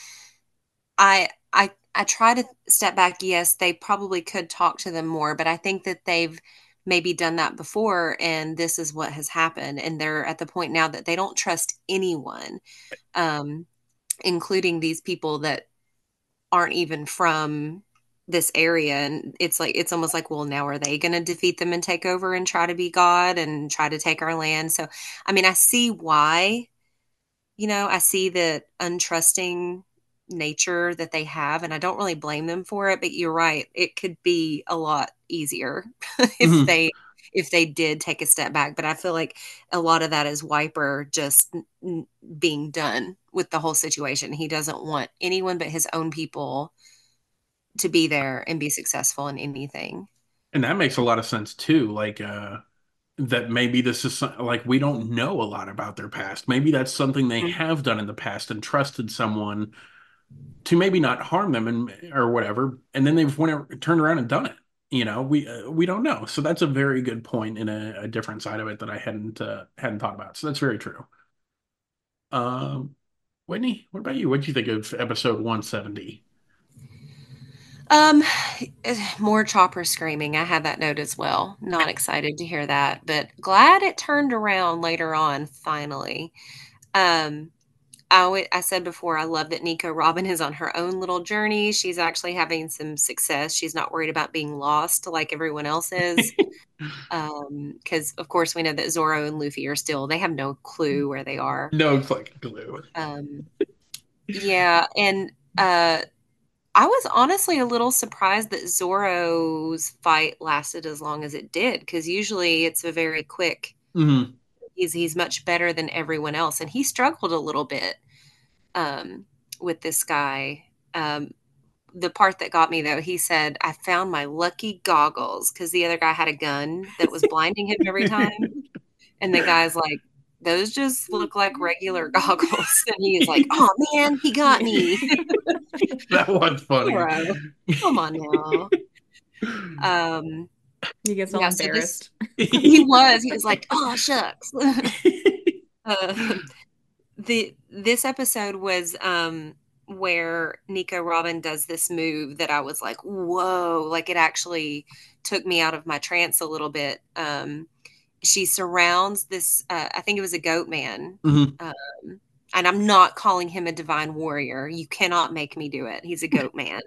Speaker 2: I, I, I try to step back. Yes, they probably could talk to them more, but I think that they've maybe done that before, and this is what has happened. And they're at the point now that they don't trust anyone, um, including these people that aren't even from this area. And it's like it's almost like, well, now are they going to defeat them and take over and try to be god and try to take our land? So I mean, I see why, you know, I see the untrusting nature that they have, and I don't really blame them for it. But you're right, it could be a lot easier if
Speaker 1: Mhm.
Speaker 2: they if they did take a step back. But I feel like a lot of that is Wiper just n- being done with the whole situation. He doesn't want anyone but his own people to be there and be successful in anything.
Speaker 1: And that makes a lot of sense too. Like, uh, that maybe this is some- like we don't know a lot about their past. Maybe that's something they
Speaker 2: Mhm.
Speaker 1: have done in the past and trusted someone to maybe not harm them and or whatever, and then they've went turned around and done it. You know, we uh, we don't know. So that's a very good point in a, a different side of it that I hadn't uh, hadn't thought about. So that's very true. Um, Whitney, what about you? What do you think of episode one seventy?
Speaker 2: Um, more chopper screaming. I had that note as well. Not excited to hear that, but glad it turned around later on, finally. Um, I, alwa- I said before, I love that Nico Robin is on her own little journey. She's actually having some success. She's not worried about being lost like everyone else is. Um, because of course we know that Zoro and Luffy are still, they have no clue where they are.
Speaker 1: No fucking clue.
Speaker 2: Um, yeah, and uh I was honestly a little surprised that Zoro's fight lasted as long as it did, because usually it's a very quick.
Speaker 1: Hmm.
Speaker 2: He's he's much better than everyone else, and he struggled a little bit um, with this guy. Um, the part that got me though, he said, "I found my lucky goggles," because the other guy had a gun that was blinding him every time, and the guy's like, "Those just look like regular goggles," and he is like, "Oh man, he got me,
Speaker 1: That was funny.
Speaker 2: Zoro, come on now." Um,
Speaker 3: He gets all
Speaker 2: Yeah, so this
Speaker 3: embarrassed.
Speaker 2: he was, he was like, "Oh, shucks." Uh, the this episode was, um, where Nico Robin does this move that I was like, "Whoa," like, it actually took me out of my trance a little bit. Um, she surrounds this, uh, I think it was a goat man,
Speaker 1: Mhm.
Speaker 2: um, and I'm not calling him a divine warrior. You cannot make me do it. He's a goat man.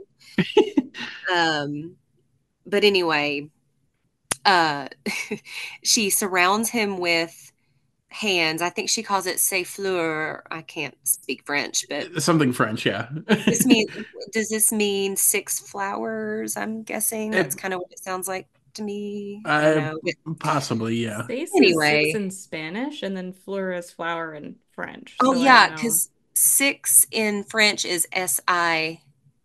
Speaker 2: Um, but anyway, uh, she surrounds him with hands. I think she calls it "c'est-fleur." I can't speak French, but
Speaker 1: Something French, yeah.
Speaker 2: this mean does this mean six flowers? I'm guessing that's
Speaker 1: It
Speaker 2: kind of what it sounds like. me. I don't
Speaker 1: I
Speaker 2: know. But
Speaker 1: possibly, yeah.
Speaker 3: Stasis six
Speaker 2: anyway,
Speaker 3: in Spanish and then Fleur is flower in French.
Speaker 2: oh
Speaker 3: So I don't
Speaker 2: yeah,
Speaker 3: know.
Speaker 2: because six in French is S I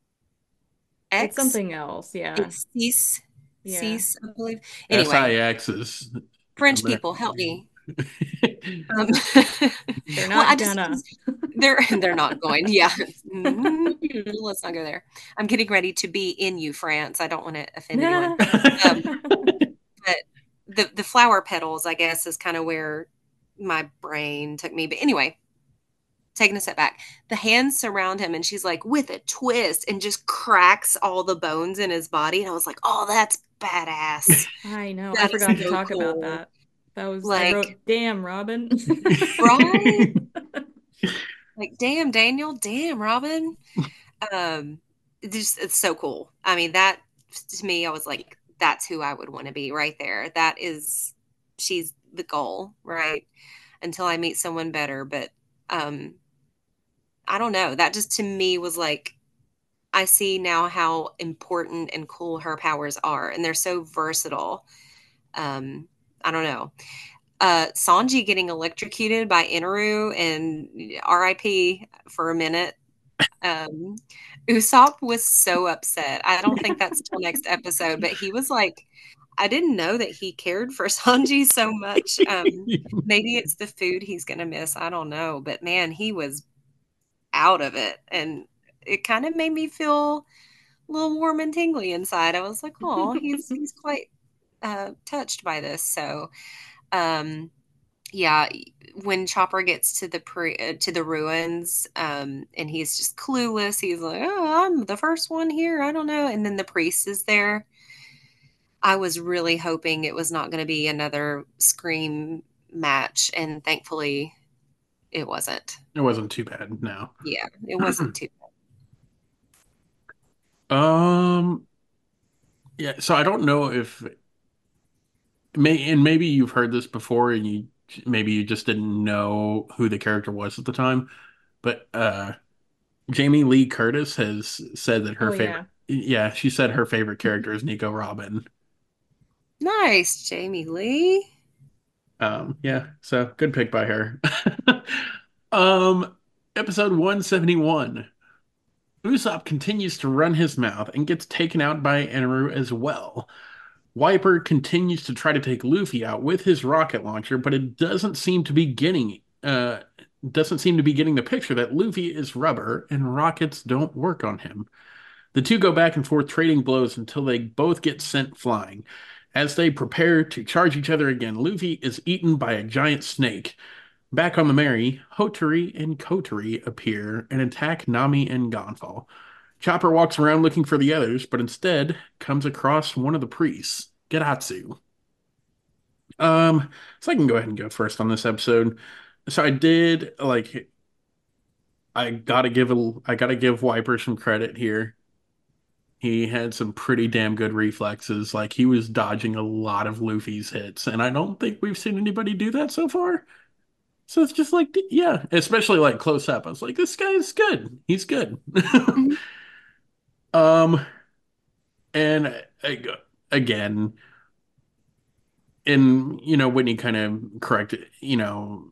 Speaker 3: It's
Speaker 2: X.
Speaker 3: something else. Yeah.
Speaker 2: It's six,
Speaker 3: Yeah.
Speaker 2: six, I believe. Anyway,
Speaker 1: S I X is
Speaker 2: French people, help
Speaker 1: American.
Speaker 2: me. Um,
Speaker 3: They're
Speaker 2: well, I
Speaker 3: not
Speaker 2: just
Speaker 3: gonna.
Speaker 2: they're they're not going. Yeah, Mm, let's not go there. I'm getting ready to be in you, France. I don't want to offend anyone. Um, but the the flower petals, I guess, is kind of where my brain took me. But anyway, taking a step back, the hands surround him, and she's like with a twist and just cracks all the bones in his body. And I was like, oh, that's badass.
Speaker 3: I know. I
Speaker 2: That is
Speaker 3: forgot to
Speaker 2: so
Speaker 3: talk about
Speaker 2: cool.
Speaker 3: that. That was, I
Speaker 2: Like,
Speaker 3: wrote, damn, Robin.
Speaker 2: right? Like, damn, Daniel, damn, Robin. Um, it's just it's so cool. I mean, that to me, I was like, that's who I would want to be right there. That is, she's the goal, right? Until I meet someone better. But um, I don't know. That just to me was like, I see now how important and cool her powers are, and they're so versatile. Um, I don't know. Uh, Sanji getting electrocuted by Inaru and R I P for a minute. Um, Usopp was so upset. I don't think that's till next episode, but he was like, I didn't know that he cared for Sanji so much. Um, maybe it's the food he's gonna miss. I don't know, but man, he was out of it, and it kind of made me feel a little warm and tingly inside. I was like, oh, he's he's quite uh, touched by this. So, um, yeah, when Chopper gets to the pre uh, to the ruins, um, and he's just clueless, he's like, "Oh, I'm the first one here. I don't know." And then the priest is there. I was really hoping it was not going to be another scream match, and thankfully, it wasn't.
Speaker 1: It wasn't too bad, no.
Speaker 2: Yeah, it wasn't too.
Speaker 1: Um, yeah, so I don't know if may and maybe you've heard this before and you maybe you just didn't know who the character was at the time, but uh Jamie Lee Curtis has said that her
Speaker 3: Oh,
Speaker 1: favorite
Speaker 3: yeah.
Speaker 1: yeah, she said her favorite character is Nico Robin.
Speaker 2: Nice, Jamie Lee.
Speaker 1: Um, yeah, so good pick by her. Um, episode one seventy-one. Usopp continues to run his mouth and gets taken out by Eneru as well. Wiper continues to try to take Luffy out with his rocket launcher, but it doesn't seem to be getting uh doesn't seem to be getting the picture that Luffy is rubber and rockets don't work on him. The two go back and forth trading blows until they both get sent flying. As they prepare to charge each other again, Luffy is eaten by a giant snake. Back on the Mary, Hotari and Kotari appear and attack Nami and Gonfall. Chopper walks around looking for the others, but instead comes across one of the priests, Geratsu. Um, so I can go ahead and go first on this episode. So I did like I gotta give a I gotta give Wiper some credit here. He had some pretty damn good reflexes. Like he was dodging a lot of Luffy's hits, and I don't think we've seen anybody do that so far. So it's just like, yeah, especially like close up. I was like, this guy's good. He's good.
Speaker 2: Mhm.
Speaker 1: Um, and I, again, and you know, Whitney kind of corrected, you know,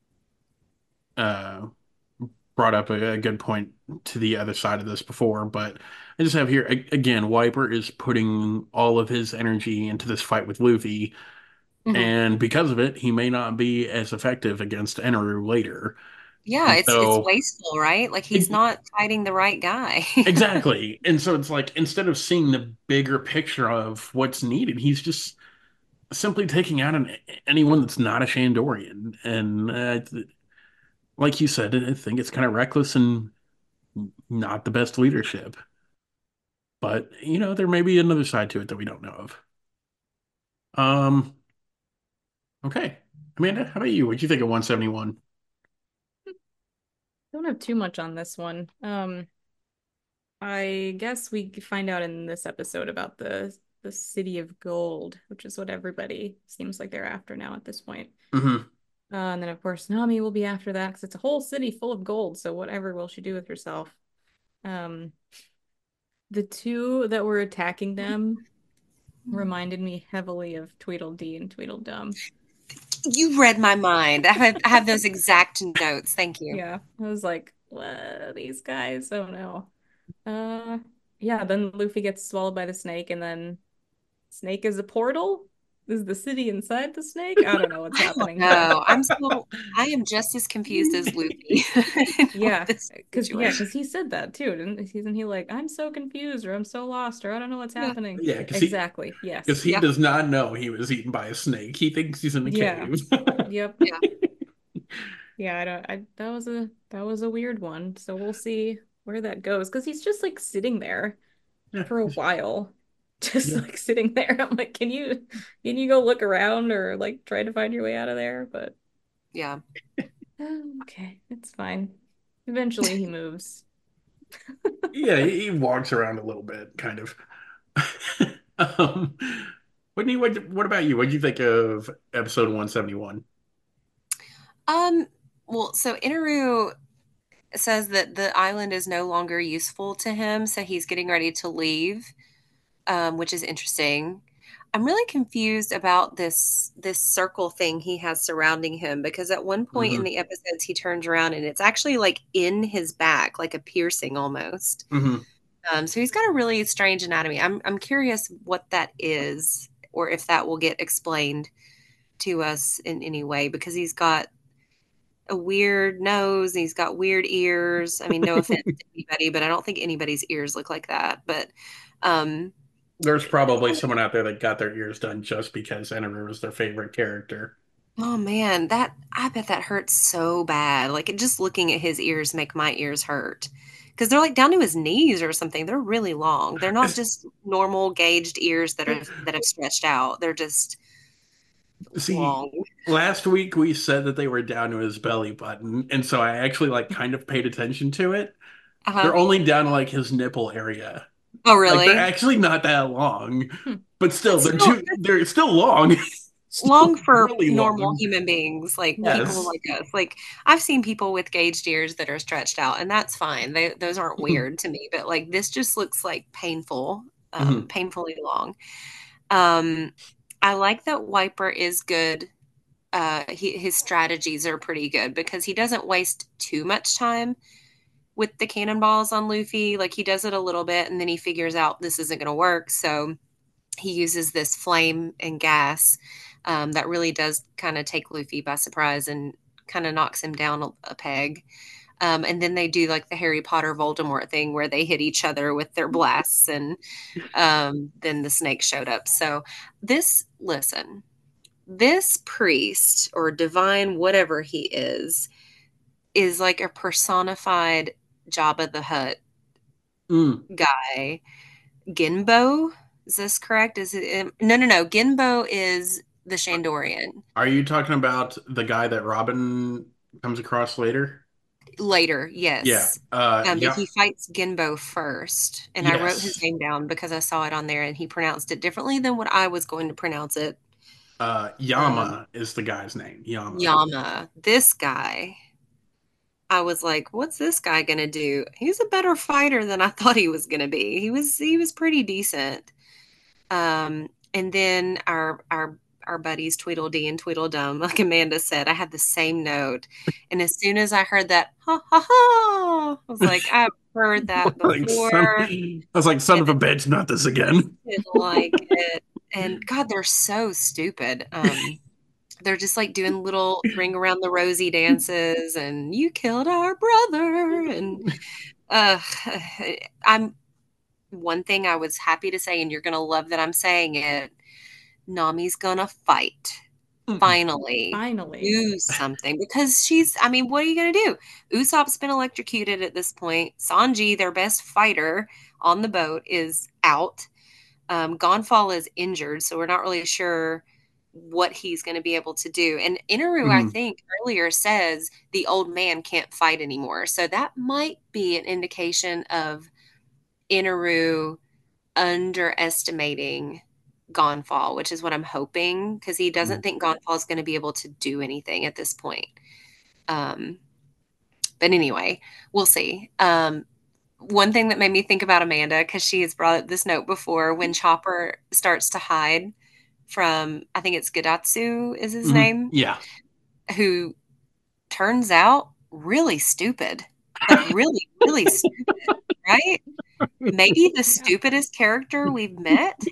Speaker 1: uh, brought up a, a good point to the other side of this before, but I just have here a- again, Wiper is putting all of his energy into this fight with Luffy,
Speaker 2: Mhm.
Speaker 1: and because of it, he may not be as effective against Eneru later.
Speaker 2: Yeah,
Speaker 1: And
Speaker 2: it's it's
Speaker 1: so,
Speaker 2: wasteful, right? Like he's
Speaker 1: e-
Speaker 2: not fighting the right guy.
Speaker 1: exactly. And so it's like instead of seeing the bigger picture of what's needed, he's just simply taking out an, anyone that's not a Shandorian. And uh, like you said, I think it's kind of reckless and not the best leadership. But, you know, there may be another side to it that we don't know of. Um, okay. Amanda, how about you? What'd you think of one seventy-one?
Speaker 3: Don't have too much on this one. Um, I guess we find out in this episode about the the city of gold, which is what everybody seems like they're after now at this point.
Speaker 1: Hmm.
Speaker 3: Uh, and then of course Nami will be after that because it's a whole city full of gold. So whatever will she do with herself? Um, the two that were attacking them. reminded me heavily of Tweedledee and Tweedledum.
Speaker 2: You read my mind. I have, I have those exact notes. Thank you.
Speaker 3: Yeah, I was like, what, these guys? Oh no. Uh, yeah, then Luffy gets swallowed by the snake, and then snake is a portal? Is the city inside the snake? I don't know what's
Speaker 2: I don't
Speaker 3: happening, but
Speaker 2: know. I'm still, I am just as confused as Luffy with
Speaker 3: yeah,
Speaker 2: this
Speaker 3: because yeah,
Speaker 2: situation.
Speaker 3: because he said that too, didn't isn't he like, I'm so confused or I'm so lost or I don't know what's
Speaker 2: Yeah.
Speaker 3: happening.
Speaker 1: Yeah, because he
Speaker 3: Exactly.
Speaker 1: because
Speaker 3: Yes.
Speaker 1: he
Speaker 2: Yeah.
Speaker 1: does not know he was eaten by a snake. He thinks he's in a
Speaker 3: Yeah.
Speaker 1: cave.
Speaker 3: Yep.
Speaker 2: Yeah.
Speaker 3: Yeah, I don't I that was a that was a weird one. So we'll see where that goes because he's just like sitting there
Speaker 1: Yeah,
Speaker 3: for a while. Just
Speaker 1: yeah.
Speaker 3: like sitting there. I'm like, can you can you go look around or like try to find your way out of there? But
Speaker 2: Yeah.
Speaker 3: oh, okay, it's fine. Eventually he moves.
Speaker 1: Yeah, he, he walks around a little bit, kind of. Um, Whitney, what what about you? What did you think of episode one seventy-one?
Speaker 2: Um, well, so Inaru says that the island is no longer useful to him, so he's getting ready to leave, um, which is interesting. I'm really confused about this this circle thing he has surrounding him because at one point in
Speaker 1: Hmm.
Speaker 2: the episodes he turns around and it's actually like in his back, like a piercing almost.
Speaker 1: Hmm.
Speaker 2: Um, so he's got a really strange anatomy. I'm I'm curious what that is, or if that will get explained to us in any way because he's got a weird nose and he's got weird ears. I mean, no offense to anybody, but I don't think anybody's ears look like that. But um,
Speaker 1: There's probably someone out there that got their ears done just because Eneru was their favorite character.
Speaker 2: oh man, that I bet that hurts so bad. Like just looking at his ears make my ears hurt because they're like down to his knees or something. They're really long. They're not just normal gauged ears that are that have stretched out. They're just
Speaker 1: See,
Speaker 2: long.
Speaker 1: last week we said that they were down to his belly button, and so I actually like kind of paid attention to it.
Speaker 2: Uh-huh.
Speaker 1: They're only down to like his nipple area.
Speaker 2: Oh,
Speaker 1: Like they're
Speaker 2: really?
Speaker 1: actually not that long,
Speaker 3: Hmm.
Speaker 1: but still
Speaker 2: That's
Speaker 1: they're
Speaker 2: still
Speaker 1: too they're still long. Still
Speaker 2: long for
Speaker 1: really
Speaker 2: normal
Speaker 1: long.
Speaker 2: human beings, like people
Speaker 1: Yes.
Speaker 2: like us. Like I've seen people with gauged ears that are stretched out, and that's fine. They, those aren't weird to me, but like this just looks like painful, um,
Speaker 1: Mhm.
Speaker 2: painfully long. Um, I like that Wiper is good. Uh, he, his strategies are pretty good because he doesn't waste too much time with the cannonballs on Luffy. Like he does it a little bit, and then he figures out this isn't going to work, so he uses this flame and gas um, that really does kind of take Luffy by surprise and kind of knocks him down a, a peg. Um, and then they do like the Harry Potter Voldemort thing where they hit each other with their blasts, and um, then the snake showed up. So this, listen, this priest or divine, whatever he is, is like a personified Jabba the Hutt
Speaker 1: Mm.
Speaker 2: guy. Ginbo. Is this correct? Is it? No, no, no. Ginbo is the Shandorian.
Speaker 1: Are you talking about the guy that Robin comes across later?
Speaker 2: Later,
Speaker 1: Yeah.
Speaker 2: yes.
Speaker 1: Uh
Speaker 2: Um, but
Speaker 1: yeah.
Speaker 2: he fights Ginbo first, and I wrote his
Speaker 1: Yes.
Speaker 2: name down because I saw it on there, and he pronounced it differently than what I was going to pronounce it.
Speaker 1: Uh
Speaker 2: Um,
Speaker 1: Yama is the guy's name. Yama.
Speaker 2: Yama. This guy, I was like, "What's this guy gonna do?" He's a better fighter than I thought he was gonna be. He was he was pretty decent. Um, and then our our our buddies Tweedledee and Tweedledum, like Amanda said, I had the same note. And as soon as I heard that, ha ha ha, I was like, I've heard that
Speaker 1: Like son
Speaker 2: before.
Speaker 1: I was like, son
Speaker 2: And
Speaker 1: of a bitch, not this again.
Speaker 2: I didn't like it. And God, they're so stupid. Um, they're just like doing little ring around the rosy dances and you killed our brother. And uh, I'm one thing I was happy to say, and you're gonna love that I'm saying it. Nami's gonna fight. Finally.
Speaker 3: Finally.
Speaker 2: Do something because she's, I mean, what are you gonna do? Usopp's been electrocuted at this point. Sanji, their best fighter on the boat, is out. Um, Gonfall is injured, so we're not really sure what he's going to be able to do. And Inaru, I
Speaker 1: Mhm.
Speaker 2: think, earlier says the old man can't fight anymore. So that might be an indication of Inaru underestimating Gonfall, which is what I'm hoping because he doesn't
Speaker 1: Mhm.
Speaker 2: think Gonfall is going to be able to do anything at this point. Um, but anyway, we'll see. Um, one thing that made me think about Amanda, because she has brought up this note before, when Chopper starts to hide from, I think it's Gadatsu is his
Speaker 1: Mhm.
Speaker 2: name,
Speaker 1: Yeah.
Speaker 2: who turns out really stupid. Like really, really stupid, right? Maybe the
Speaker 3: Yeah.
Speaker 2: stupidest character we've met.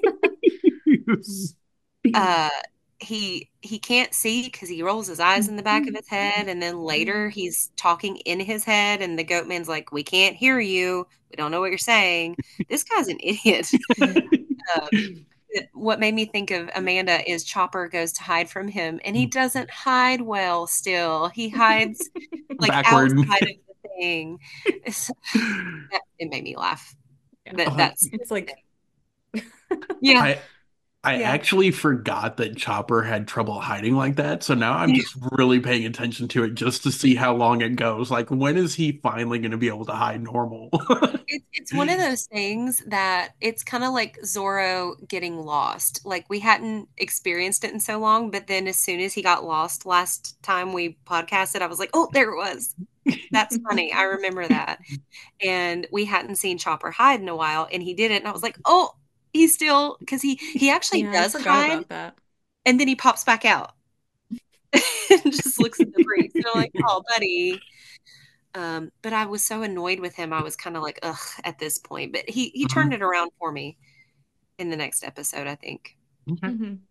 Speaker 2: Uh, he he can't see because he rolls his eyes in the back of his head, and then later he's talking in his head, and the goat man's like, "We can't hear you. We don't know what you're saying." This guy's an idiot. Uh, but what made me think of Amanda is Chopper goes to hide from him, and he doesn't hide well still. He hides like
Speaker 1: Backward.
Speaker 2: outside of the thing. It's, that, it made me laugh.
Speaker 3: Yeah.
Speaker 2: That
Speaker 1: Like,
Speaker 2: that's
Speaker 3: It's like,
Speaker 2: yeah,
Speaker 1: I I
Speaker 2: yeah.
Speaker 1: actually forgot that Chopper had trouble hiding like that. So now I'm just really paying attention to it just to see how long it goes. Like, when is he finally going to be able to hide normal?
Speaker 2: It's it's one of those things that it's kind of like Zorro getting lost. Like we hadn't experienced it in so long, but then as soon as he got lost last time we podcasted, I was like, "Oh, there it was." That's funny. I remember that. And we hadn't seen Chopper hide in a while, and he did it, and I was like, "Oh, he's still," because he he actually
Speaker 3: yeah, I
Speaker 2: does
Speaker 3: forgot
Speaker 2: hide,
Speaker 3: about that.
Speaker 2: and then he pops back out and just looks at the priest. And I'm like, "Oh, buddy." Um, but I was so annoyed with him. I was kind of like, ugh, at this point. But he he turned
Speaker 1: Mhm.
Speaker 2: it around for me in the next episode, I think.
Speaker 1: Okay.
Speaker 3: Hmm.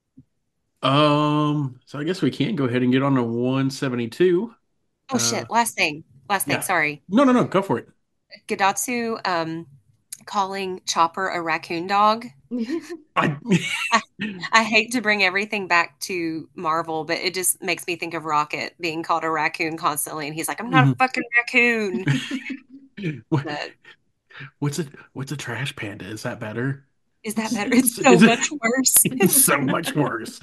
Speaker 1: Um, so I guess we can go ahead and get on to one seventy-two.
Speaker 2: Oh
Speaker 1: Uh,
Speaker 2: shit! Last thing, last thing.
Speaker 1: yeah.
Speaker 2: Sorry,
Speaker 1: No, no, no, go for it.
Speaker 2: Gadatsu um, calling Chopper a raccoon dog.
Speaker 1: I
Speaker 2: I, I hate to bring everything back to Marvel, but it just makes me think of Rocket being called a raccoon constantly, and he's like, "I'm not a
Speaker 1: Mhm.
Speaker 2: fucking raccoon."
Speaker 1: What,
Speaker 2: But
Speaker 1: what's a what's a trash panda? Is that better?
Speaker 2: is that better? It's
Speaker 1: It's,
Speaker 2: so
Speaker 1: it's,
Speaker 2: much worse.
Speaker 1: it's so much worse.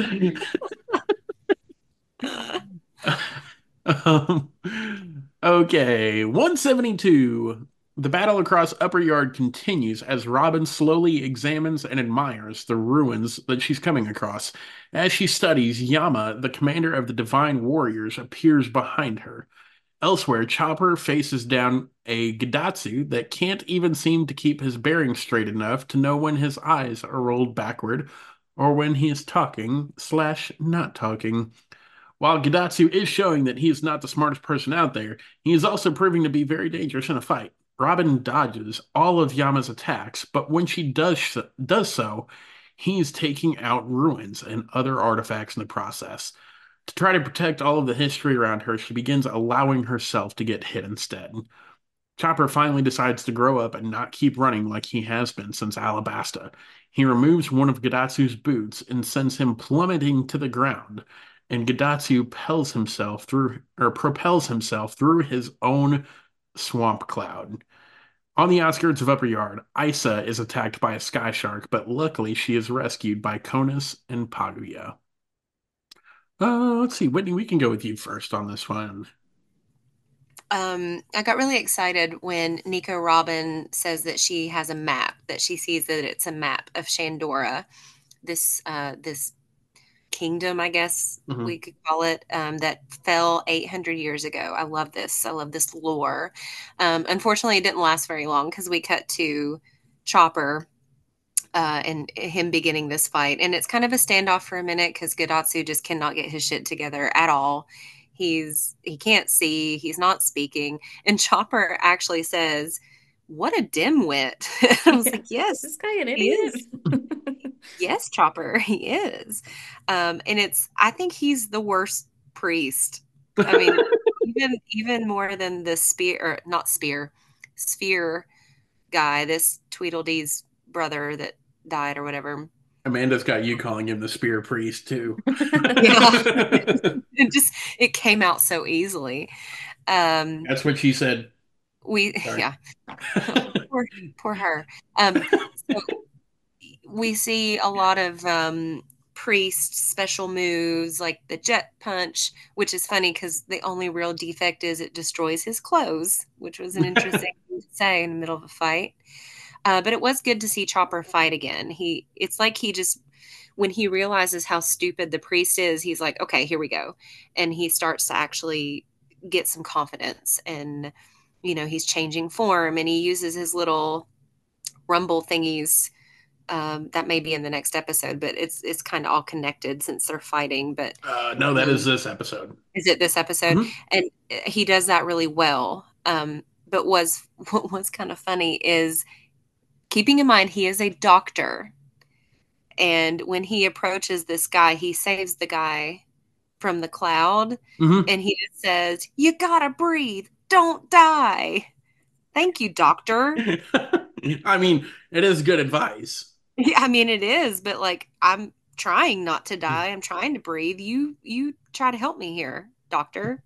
Speaker 1: Um, okay, one seventy-two. The battle across Upper Yard continues as Robin slowly examines and admires the ruins that she's coming across. As she studies, Yama, the commander of the Divine Warriors, appears behind her. Elsewhere, Chopper faces down a Gadatsu that can't even seem to keep his bearings straight enough to know when his eyes are rolled backward or when he is talking slash not talking. While Gadatsu is showing that he is not the smartest person out there, he is also proving to be very dangerous in a fight. Robin dodges all of Yama's attacks, but when she does, does so, he's taking out ruins and other artifacts in the process. To try to protect all of the history around her, she begins allowing herself to get hit instead. Chopper finally decides to grow up and not keep running like he has been since Alabasta. He removes one of Gadatsu's boots and sends him plummeting to the ground, and Gadatsu propels himself through or propels himself through his own swamp cloud. On the outskirts of Upper Yard, Isa is attacked by a sky shark, but luckily she is rescued by Conus and Paguya. Uh, let's see, Whitney, we can go with you first on this one.
Speaker 2: Um, I got really excited when Nico Robin says that she has a map, that she sees that it's a map of Shandora, this uh, this kingdom, I guess
Speaker 1: Mhm.
Speaker 2: we could call it, um, that fell eight hundred years ago. I love this. I love this lore. Um, unfortunately, it didn't last very long because we cut to Chopper uh, and him beginning this fight. And it's kind of a standoff for a minute because Gadatsu just cannot get his shit together at all. He's he can't see, he's not speaking. And Chopper actually says, "What a dimwit." I was
Speaker 3: Yeah.
Speaker 2: like, yes,
Speaker 3: Is this guy an
Speaker 2: he
Speaker 3: idiot?
Speaker 2: is. Yes, Chopper, he is. Um, and it's I think he's the worst priest. I mean, even even more than the spear or not spear, sphere guy, this Tweedledee's brother that died or whatever.
Speaker 1: Amanda's got you calling him the spear priest too.
Speaker 2: Yeah. It just it came out so easily. Um
Speaker 1: That's what she said.
Speaker 2: we
Speaker 1: Sorry.
Speaker 2: yeah. poor poor her. Um so we see a lot of um priest special moves like the jet punch, which is funny because the only real defect is it destroys his clothes, which was an interesting thing to say in the middle of a fight. Uh, but it was good to see Chopper fight again. He, it's like he just, when he realizes how stupid the priest is, he's like, okay, here we go, and he starts to actually get some confidence. And you know, he's changing form and he uses his little rumble thingies. Um, that may be in the next episode, but it's it's kind of all connected since they're fighting. But
Speaker 1: Uh, no, that is
Speaker 2: um,
Speaker 1: this episode.
Speaker 2: is it this episode?
Speaker 1: Hmm.
Speaker 2: And he does that really well. Um, but was what was kind of funny is keeping in mind he is a doctor, and when he approaches this guy, he saves the guy from the cloud,
Speaker 1: Hmm.
Speaker 2: and he just says, "You gotta breathe, don't die." Thank you, doctor.
Speaker 1: I mean, it is good advice.
Speaker 2: Yeah, I mean it is, but like I'm trying not to die. I'm trying to breathe. You you try to help me here, doctor.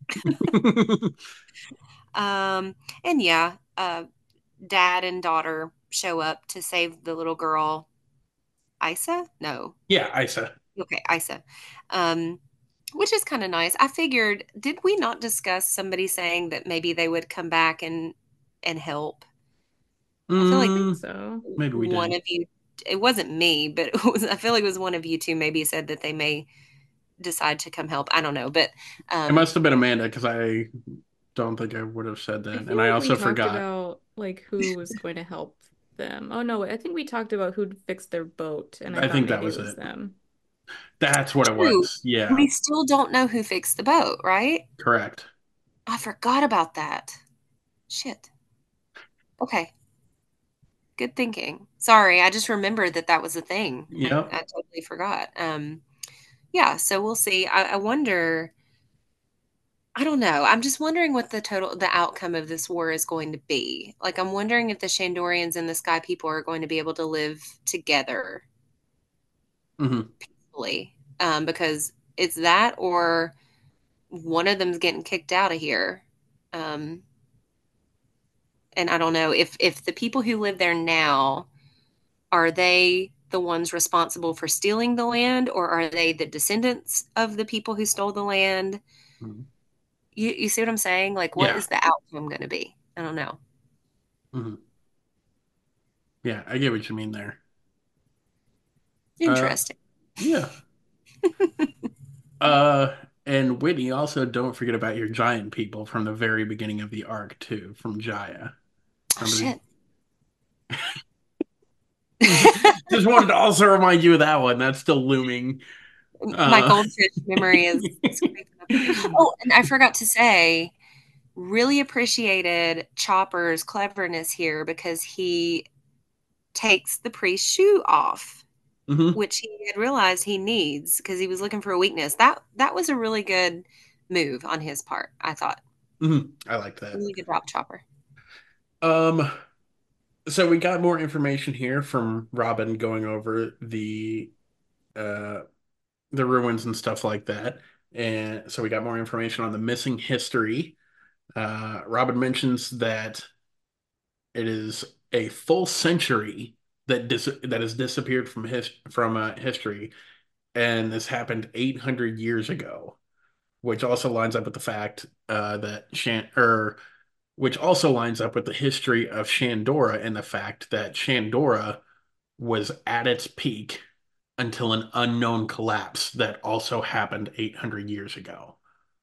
Speaker 2: Um, and yeah, uh, dad and daughter show up to save the little girl, Isa? No.
Speaker 1: Yeah, Isa.
Speaker 2: Okay, Isa. Um, which is kind of nice. I figured, did we not discuss somebody saying that maybe they would come back and and help? I feel
Speaker 3: I
Speaker 2: like
Speaker 3: think
Speaker 1: Mm,
Speaker 3: so.
Speaker 1: maybe we
Speaker 2: one
Speaker 1: did.
Speaker 2: of you, it wasn't me, but it was, I feel like it was one of you two maybe said that they may decide to come help. I don't know, but
Speaker 1: It
Speaker 2: um,
Speaker 1: must have been Amanda because I don't think I would have said
Speaker 3: I
Speaker 1: that.
Speaker 3: feel
Speaker 1: And I
Speaker 3: like we
Speaker 1: also
Speaker 3: talked
Speaker 1: forgot.
Speaker 3: about like who was going to help them. Oh no, I think we talked about who'd fix their boat, and I
Speaker 1: I
Speaker 3: thought
Speaker 1: think that
Speaker 3: maybe it
Speaker 1: was
Speaker 3: was
Speaker 1: it.
Speaker 3: them.
Speaker 1: That's what it
Speaker 2: true.
Speaker 1: was. Yeah,
Speaker 2: We still don't know who fixed the boat, right?
Speaker 1: correct.
Speaker 2: I forgot about that. Shit. Okay. Good thinking. Sorry, I just remembered that that was a thing. I,
Speaker 1: Yep.
Speaker 2: I totally forgot. Um, yeah, so we'll see. I, I wonder, I don't know. I'm just wondering what the total, the outcome of this war is going to be. Like, I'm wondering if the Shandorians and the Sky People are going to be able to live together
Speaker 1: Hmm.
Speaker 2: peacefully. Um, because it's that or one of them's getting kicked out of here. Um, and I don't know if if the people who live there now, are they the ones responsible for stealing the land, or are they the descendants of the people who stole the land? You, you see what I'm saying? Like, what
Speaker 1: Yeah.
Speaker 2: is the outcome going to be? I don't know.
Speaker 1: Hmm. Yeah, I get what you mean there. Uh,
Speaker 2: Interesting.
Speaker 1: yeah. Uh, and Whitney, also don't forget about your giant people from the very beginning of the arc too, from Jaya.
Speaker 2: Oh,
Speaker 1: Remember
Speaker 2: shit.
Speaker 1: the... Just wanted to also remind you of that one. That's still looming.
Speaker 2: My
Speaker 1: Uh,
Speaker 2: goldfish memory is, is creeping up again. Oh, and I forgot to say, really appreciated Chopper's cleverness here because he takes the priest's shoe off,
Speaker 1: hmm.
Speaker 2: which he had realized he needs because he was looking for a weakness. That that was a really good move on his part, I thought.
Speaker 1: Hmm. I like that.
Speaker 2: Really good job, Chopper.
Speaker 1: Um, so we got more information here from Robin going over the uh the ruins and stuff like that. And so we got more information on the missing history. Uh, Robin mentions that it is a full century that dis that has disappeared from his from uh, history, and this happened eight hundred years ago, which also lines up with the fact uh, that Shan or which also lines up with the history of Shandora and the fact that Shandora was at its peak until an unknown collapse that also happened eight hundred years ago.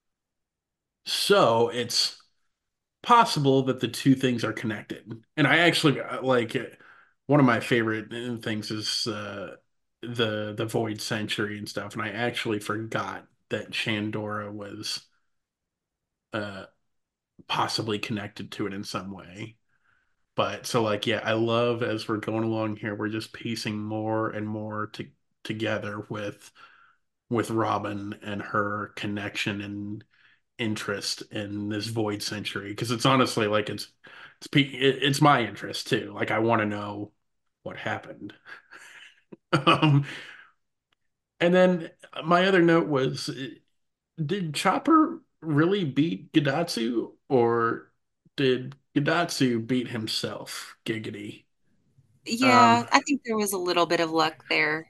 Speaker 1: So it's possible that the two things are connected. And I actually uh, like uh, one of my favorite uh, things is uh, the the Void Century and stuff. And I actually forgot that Shandora was uh, possibly connected to it in some way. But so like yeah, I love as we're going along here, we're just piecing more and more to, together with with Robin and her connection and interest in this Void Century because it's honestly like it's it's it's my interest too. Like I want to know what happened. Um, and then my other note was, did Chopper really beat Gidatsu or did Gidatsu beat himself? Giggity. Um,
Speaker 2: Yeah, I think there was a little bit of luck there.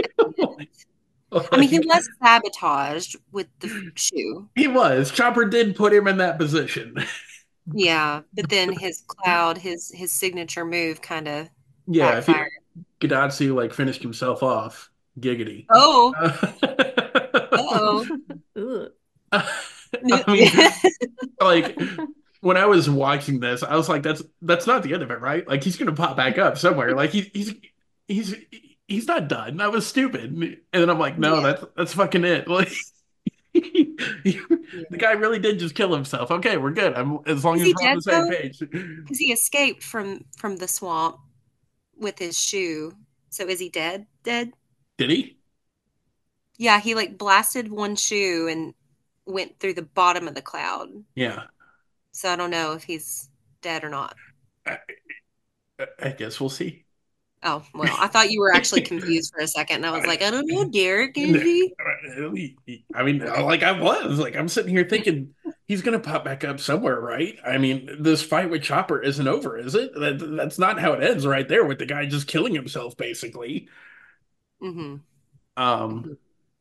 Speaker 2: I mean, he
Speaker 1: like
Speaker 2: was sabotaged with the shoe.
Speaker 1: he was. Chopper did put him in that position.
Speaker 2: Yeah, but then his cloud, his his signature move kind of
Speaker 1: Yeah, if he
Speaker 2: backfired.
Speaker 1: Gadazi like finished himself off, giggity.
Speaker 2: Oh,
Speaker 1: Uh,
Speaker 2: uh-oh.
Speaker 3: Ugh.
Speaker 1: I mean, like when I was watching this, I was like, that's that's not the end of it, right? Like he's gonna pop back up somewhere. Like he's he's he's he's not done. That was stupid. And then I'm like, no,
Speaker 2: Yeah.
Speaker 1: that's that's fucking it. Like he- the
Speaker 2: Yeah.
Speaker 1: guy really did just kill himself. Okay, we're good. I'm as long
Speaker 2: Is
Speaker 1: as
Speaker 2: he
Speaker 1: we're on
Speaker 2: dead
Speaker 1: the same
Speaker 2: though?
Speaker 1: page.
Speaker 2: Because he escaped from from the swamp with his shoe. So is he dead? Dead?
Speaker 1: Did he?
Speaker 2: Yeah, he like blasted one shoe and went through the bottom of the cloud.
Speaker 1: Yeah.
Speaker 2: So I don't know if he's dead or not.
Speaker 1: I, I guess we'll see.
Speaker 2: Oh, well, I thought you were actually confused for a second. And I was like, I don't know, Derek, is he?
Speaker 1: I mean, like I was, like I'm sitting here thinking he's gonna pop back up somewhere, right? I mean, this fight with Chopper isn't over, is it? That, that's not how it ends right there with the guy just killing himself, basically.
Speaker 2: Hmm.
Speaker 1: Um,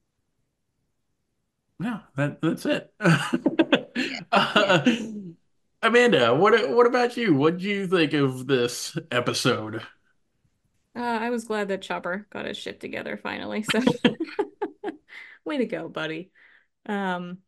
Speaker 1: no, that that's it.
Speaker 2: Yeah. Yeah.
Speaker 1: uh, Amanda, what what about you? What did you think of this episode?
Speaker 3: Uh, I was glad that Chopper got his shit together finally. So, way to go, buddy. Um,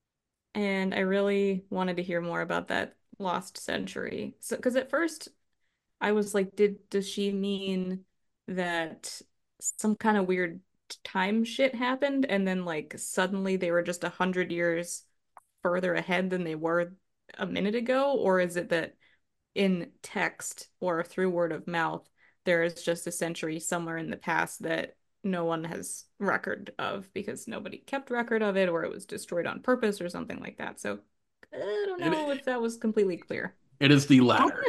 Speaker 3: and I really wanted to hear more about that lost century. So, because at first I was like, did does she mean that some kind of weird time shit happened, and then like suddenly they were just a hundred years further ahead than they were a minute ago, or is it that in text or through word of mouth, there is just a century somewhere in the past that no one has record of because nobody kept record of it or it was destroyed on purpose or something like that. So I don't know
Speaker 1: It
Speaker 3: if that was completely clear.
Speaker 1: it is the
Speaker 2: I don't
Speaker 1: latter.
Speaker 2: know.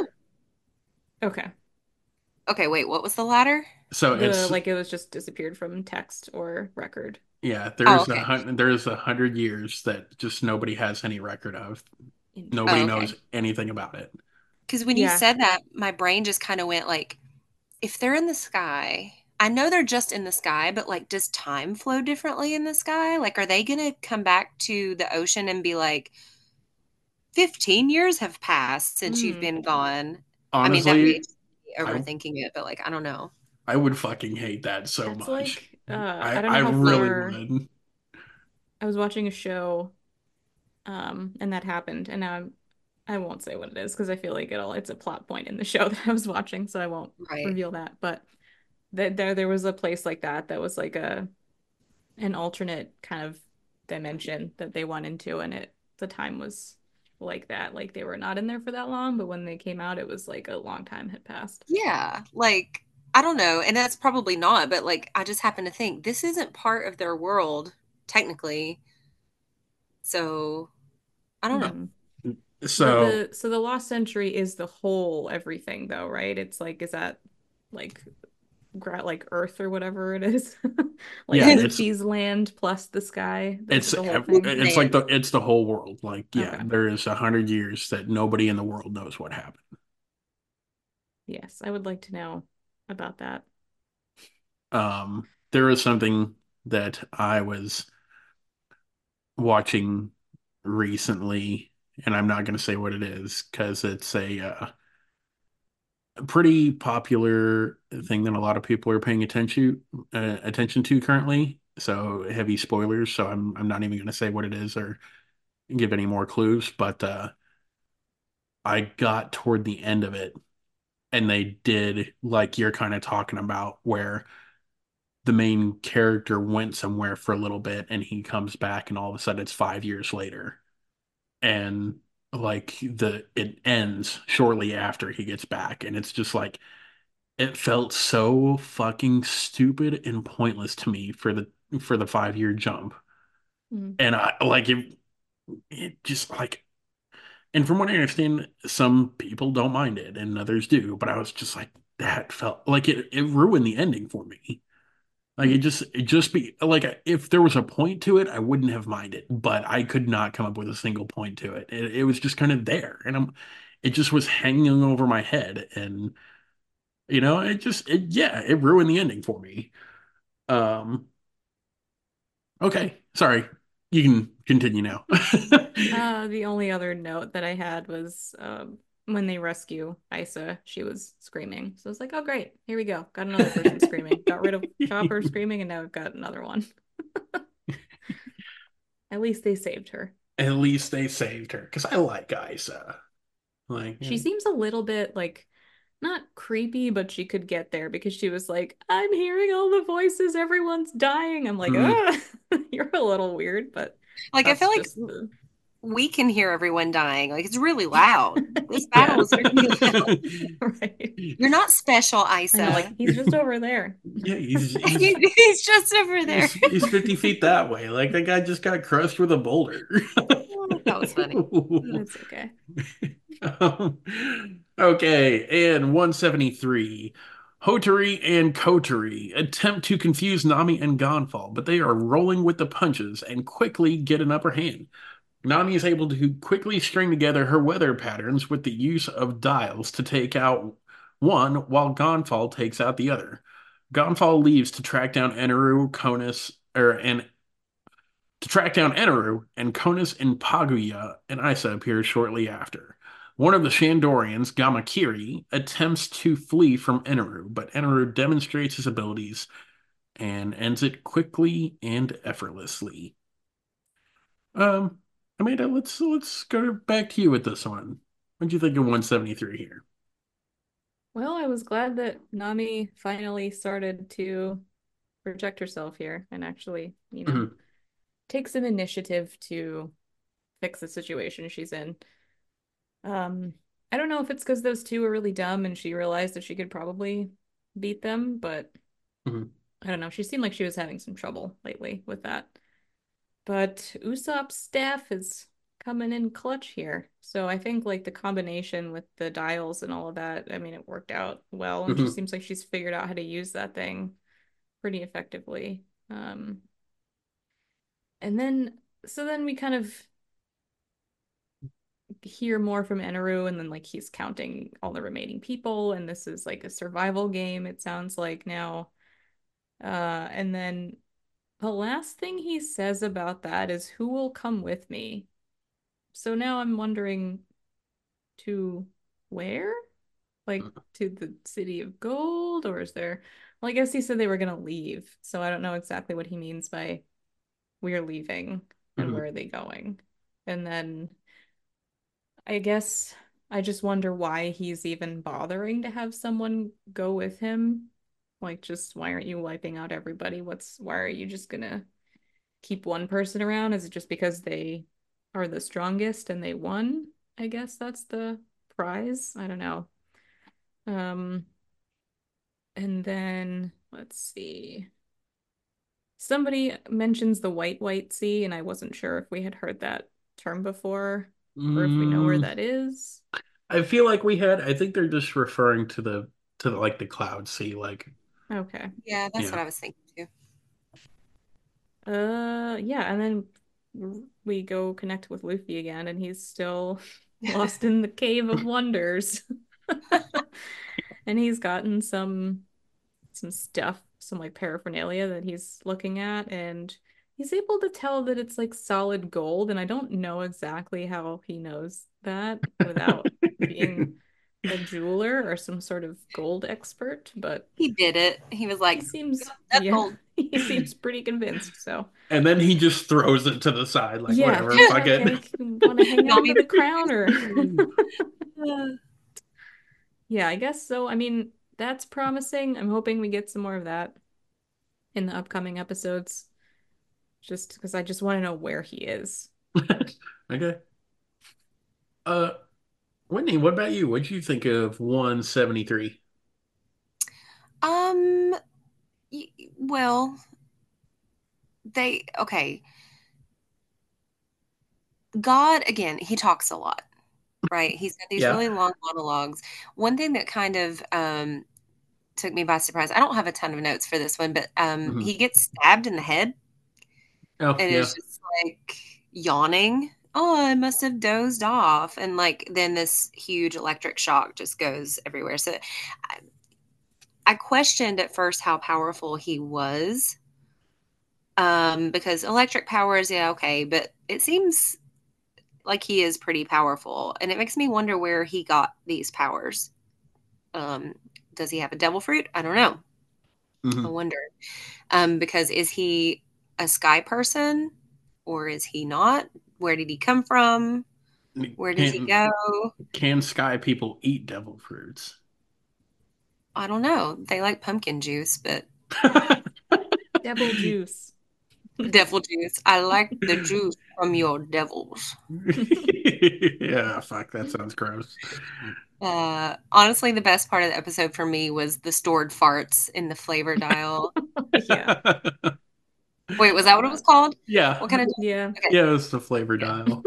Speaker 3: Okay.
Speaker 2: Okay, wait, what was the ladder?
Speaker 1: So
Speaker 3: The
Speaker 1: it's
Speaker 3: like it was just disappeared from text or record.
Speaker 1: yeah,
Speaker 2: Oh,
Speaker 1: there's a
Speaker 2: okay.
Speaker 1: hundred there's a hundred years that just nobody has any record of. Nobody
Speaker 2: Oh,
Speaker 3: Interesting.
Speaker 2: okay.
Speaker 1: knows anything about it.
Speaker 2: Because when you
Speaker 3: Yeah.
Speaker 2: said that, my brain just kind of went like, if they're in the sky, I know they're just in the sky, but like, does time flow differently in the sky? Like, are they going to come back to the ocean and be like, fifteen years have passed since you've
Speaker 3: Mm.
Speaker 2: been gone? I mean, that may
Speaker 1: Honestly,
Speaker 2: just be
Speaker 1: I
Speaker 2: overthinking it, but like, I don't know.
Speaker 1: I would fucking hate that so
Speaker 3: That's
Speaker 1: much.
Speaker 3: like uh
Speaker 1: I
Speaker 3: I don't
Speaker 1: I
Speaker 3: know how
Speaker 1: really
Speaker 3: far
Speaker 1: would.
Speaker 3: I was watching a show um and that happened and now I'm I won't say what it is because I feel like it'll it's a plot point in the show that I was watching, so I won't
Speaker 2: Right.
Speaker 3: reveal that. But th there there was a place like that that was like a an alternate kind of dimension that they went into, and it the time was like that. Like they were not in there for that long, but when they came out, it was like a long time had passed.
Speaker 2: Yeah. Like, I don't know. And that's probably not, but like, I just happen to think this isn't part of their world, technically. So I don't know.
Speaker 3: Hmm. But
Speaker 1: So
Speaker 3: the so the Lost Century is the whole everything though, right? It's like is that like gra like Earth or whatever it is? Like
Speaker 1: yeah, it's
Speaker 3: Luffy's land plus the sky. That's
Speaker 1: it's
Speaker 3: the whole
Speaker 1: ev-
Speaker 3: thing.
Speaker 1: it's like
Speaker 2: Man.
Speaker 1: the it's the whole world. Like yeah,
Speaker 3: Okay.
Speaker 1: there is a hundred years that nobody in the world knows what happened.
Speaker 3: Yes, I would like to know about that.
Speaker 1: Um, there is something that I was watching recently, and I'm not going to say what it is because it's a uh, pretty popular thing that a lot of people are paying attention uh, attention to currently. So heavy spoilers. So I'm I'm not even going to say what it is or give any more clues. But uh, I got toward the end of it, and they did like you're kind of talking about, where the main character went somewhere for a little bit, and he comes back, and all of a sudden it's five years later, and like the it ends shortly after he gets back, and it's just like it felt so fucking stupid and pointless to me for the for the five year jump.
Speaker 3: Mm.
Speaker 1: And I like it it just like and from what I understand, some people don't mind it and others do, but I was just like that felt like it it ruined the ending for me. Like it
Speaker 3: Mm.
Speaker 1: just it just be like if there was a point to it, I wouldn't have minded, but I could not come up with a single point to it. It, it was just kind of there, and I'm it just was hanging over my head, and you know, it just it yeah, it ruined the ending for me. Um, okay, sorry. You can continue now.
Speaker 3: Uh, the only other note that I had was um, when they rescue Isa, she was screaming. So I was like, oh, great. Here we go. Got another person screaming. Got rid of Chopper screaming, and now we've got another one. At least they saved her.
Speaker 1: At least they saved her because I like Isa. Like,
Speaker 3: She seems a little bit like not creepy, but she could get there because she was like, I'm hearing all the voices, everyone's dying. I'm like,
Speaker 1: mm,
Speaker 3: ah, you're a little weird, but
Speaker 2: Like I feel
Speaker 3: that's
Speaker 2: like
Speaker 3: just the
Speaker 2: we can hear everyone dying. Like it's really loud. This
Speaker 3: yeah.
Speaker 2: battle is really loud.
Speaker 3: Right.
Speaker 2: You're not special,
Speaker 3: I know, like
Speaker 2: Isa.
Speaker 3: he's just over there.
Speaker 1: yeah, he's he's
Speaker 2: He's just over there.
Speaker 1: he's he's fifty feet that way. Like that guy just got crushed with a boulder.
Speaker 2: That was funny.
Speaker 3: It's okay.
Speaker 1: Um, okay, and one seventy-three. Hotari and Kotari attempt to confuse Nami and Gonfall, but they are rolling with the punches and quickly get an upper hand. Nami is able to quickly string together her weather patterns with the use of dials to take out one, while Gonfall takes out the other. Gonfall leaves to track down Eneru, Konus, or and to track down Eneru, and Konus and Paguya and Isa appear shortly after. One of the Shandorians, Gamakiri, attempts to flee from Eneru, but Eneru demonstrates his abilities and ends it quickly and effortlessly. Um, Amanda, let's let's go back to you with this one. What do you think of one seventy-three here?
Speaker 3: Well, I was glad that Nami finally started to project herself here and actually, you know,
Speaker 1: Mhm,
Speaker 3: take some initiative to fix the situation she's in. Um, I don't know if it's because those two are really dumb and she realized that she could probably beat them, but
Speaker 1: mhm,
Speaker 3: I don't know. She seemed like she was having some trouble lately with that. But Usopp's staff is coming in clutch here. So I think like the combination with the dials and all of that, I mean, it worked out well, and she
Speaker 1: mhm,
Speaker 3: seems like she's figured out how to use that thing pretty effectively. Um, and then so then we kind of hear more from Eneru, and then like he's counting all the remaining people, and this is like a survival game, it sounds like now. Uh, and then the last thing he says about that is, "Who will come with me?" So now I'm wondering to where? Like to the City of Gold, or is there? Well, I guess he said they were gonna leave, so I don't know exactly what he means by we're leaving and
Speaker 1: mhm,
Speaker 3: where are they going. And then I guess I just wonder why he's even bothering to have someone go with him. Like, just why aren't you wiping out everybody? What's why are you just gonna keep one person around? Is it just because they are the strongest and they won? I guess that's the prize. I don't know. Um, and then let's see. Somebody mentions the White White Sea, and I wasn't sure if we had heard that term before or if we know where
Speaker 1: mm.
Speaker 3: that is.
Speaker 1: I feel like we had. I think they're just referring to the to the, like the cloud sea. Like,
Speaker 3: Okay.
Speaker 2: Yeah, that's
Speaker 1: yeah.
Speaker 2: what I was thinking too.
Speaker 3: Uh, yeah, and then we go connect with Luffy again, and he's still lost in the Cave of Wonders. And he's gotten some some stuff, some like paraphernalia that he's looking at, and he's able to tell that it's like solid gold, and I don't know exactly how he knows that without being a jeweler or some sort of gold expert, but
Speaker 2: He did it. He was
Speaker 3: he
Speaker 2: like,
Speaker 3: seems,
Speaker 2: "That's
Speaker 3: yeah,
Speaker 2: gold."
Speaker 3: he seems pretty convinced, so.
Speaker 1: And then he just throws it to the side, like
Speaker 3: Yeah,
Speaker 1: whatever,
Speaker 3: just
Speaker 1: fuck
Speaker 3: like,
Speaker 1: it.
Speaker 3: hey, want to hang
Speaker 2: Not
Speaker 3: on
Speaker 2: me.
Speaker 3: to the crown or yeah, I guess so. I mean, that's promising. I'm hoping we get some more of that in the upcoming episodes, just because I just want to know where he is.
Speaker 1: Okay. Uh, Whitney, what about you? What would you think of one seventy-three?
Speaker 2: Um, y- well, they okay. God, again, he talks a lot, right? He's got these
Speaker 1: Yeah.
Speaker 2: really long monologues. One thing that kind of um took me by surprise, I don't have a ton of notes for this one, but um
Speaker 1: Hmm.
Speaker 2: he gets stabbed in the head
Speaker 1: Oh,
Speaker 2: and
Speaker 1: yeah.
Speaker 2: is just like yawning. Oh, I must have dozed off. And like then this huge electric shock just goes everywhere. So I, I questioned at first how powerful he was. Um, because electric powers, yeah, okay, but it seems like he is pretty powerful, and it makes me wonder where he got these powers. Um, does he have a devil fruit? I don't know. I
Speaker 1: Hmm.
Speaker 2: wonder. Um, because is he a sky person or is he not? Where did he come from? Where does he
Speaker 1: Can
Speaker 2: go?
Speaker 1: can sky people eat devil fruits?
Speaker 2: I don't know. They like pumpkin juice, but
Speaker 3: Devil juice.
Speaker 2: devil juice. I like the juice from your devils.
Speaker 1: Yeah, fuck, that sounds gross.
Speaker 2: Uh, honestly, the best part of the episode for me was the stored farts in the flavor dial.
Speaker 3: Yeah.
Speaker 2: Wait, was that what it was called?
Speaker 1: Yeah,
Speaker 2: What kind of?
Speaker 3: Yeah.
Speaker 2: Okay,
Speaker 1: yeah, it's the flavor
Speaker 2: yeah.
Speaker 1: dial.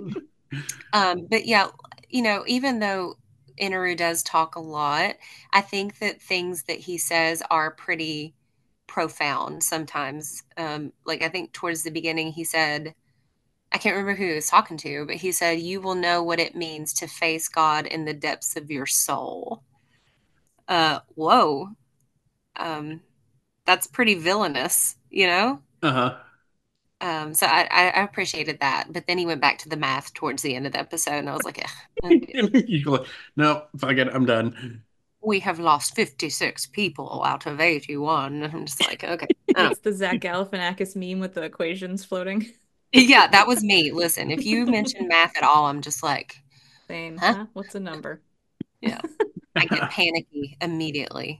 Speaker 2: Um, but yeah, you know, even though Inaru does talk a lot, I think that things that he says are pretty profound sometimes. Um, like I think towards the beginning he said, I can't remember who he was talking to, but he said, "You will know what it means to face God in the depths of your soul." Uh, whoa, um, that's pretty villainous, you know.
Speaker 1: Uh-huh.
Speaker 2: Um, so I, I I appreciated that, but then he went back to the math towards the end of the episode, and I was like, "Ugh, okay.
Speaker 1: You're like, no, fuck it, I'm done.
Speaker 2: We have lost fifty-six people out of eighty-one." I'm just like, okay. Oh.
Speaker 3: It's the Zach Galifianakis meme with the equations floating.
Speaker 2: Yeah, that was me. Listen, if you mention math at all, I'm just like,
Speaker 3: Saying,
Speaker 2: huh?
Speaker 3: huh? What's a number?
Speaker 2: Yeah. I get panicky immediately.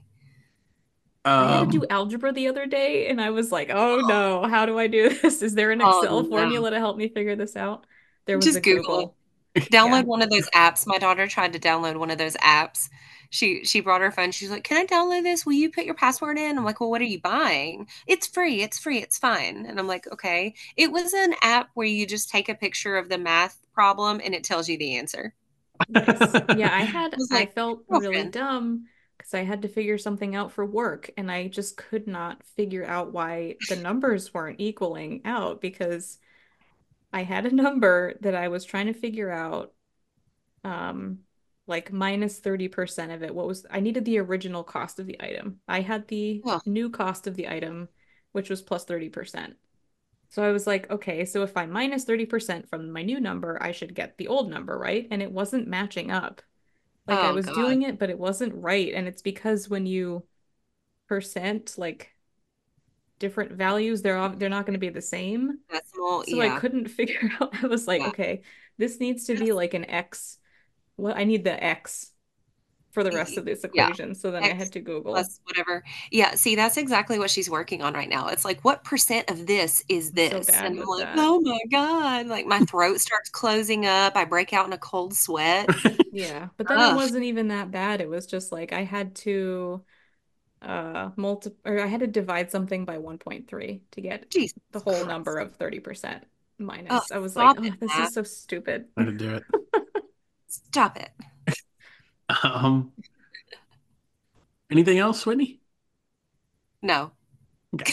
Speaker 3: I had to
Speaker 1: Um,
Speaker 3: do algebra the other day, and I was like, oh no, how do I do this? Is there an
Speaker 2: Oh
Speaker 3: Excel
Speaker 2: no.
Speaker 3: formula to help me figure this out? There was a
Speaker 2: Just Google it.
Speaker 3: Google.
Speaker 2: Download
Speaker 3: Yeah.
Speaker 2: one of those apps. My daughter tried to download one of those apps. She she brought her phone. She's like, "Can I download this? Will you put your password in?" I'm like, "Well, what are you buying?" "It's free. It's free. It's fine." And I'm like, "Okay." It was an app where you just take a picture of the math problem and it tells you the answer.
Speaker 3: Nice. Yeah, I
Speaker 2: I
Speaker 3: had,
Speaker 2: was
Speaker 3: I
Speaker 2: like,
Speaker 3: felt really
Speaker 2: "Girlfriend."
Speaker 3: dumb because I had to figure something out for work, and I just could not figure out why the numbers weren't equaling out because I had a number that I was trying to figure out, um, like minus thirty percent of it. What was, I needed the original cost of the item. I had the
Speaker 2: Oh,
Speaker 3: new cost of the item, which was plus thirty percent. So I was like, okay, so if I minus thirty percent from my new number, I should get the old number, right? And it wasn't matching up. Like I
Speaker 2: oh
Speaker 3: was
Speaker 2: God.
Speaker 3: doing it, but it wasn't right. And it's because when you percent like different values, they're all, they're not going to be the same.
Speaker 2: Decimal,
Speaker 3: So I
Speaker 2: yeah.
Speaker 3: couldn't figure out. I was like,
Speaker 2: Yeah.
Speaker 3: okay, this needs to be like an X. What I need the X for the rest of this
Speaker 2: Yeah.
Speaker 3: equation. So then I had
Speaker 2: X
Speaker 3: to Google.
Speaker 2: plus whatever. Yeah, see, that's exactly what she's working on right now. It's like, what percent of this is
Speaker 3: I'm so
Speaker 2: this?
Speaker 3: bad
Speaker 2: And I'm
Speaker 3: with
Speaker 2: like,
Speaker 3: that.
Speaker 2: oh my God. Like my throat starts closing up. I break out in a cold sweat.
Speaker 3: Yeah, but then it
Speaker 2: Ugh,
Speaker 3: wasn't even that bad. It was just like I had to uh multi or I had to divide something by one point three to get
Speaker 2: Jesus
Speaker 3: the whole number
Speaker 2: Christ.
Speaker 3: of thirty percent
Speaker 2: Oh,
Speaker 3: minus. I was like,
Speaker 2: stop
Speaker 3: oh,
Speaker 2: it,
Speaker 3: this
Speaker 2: Matt.
Speaker 3: is so stupid.
Speaker 1: How to do it.
Speaker 2: Stop it.
Speaker 1: Um, anything else, Whitney?
Speaker 2: No.
Speaker 1: Okay.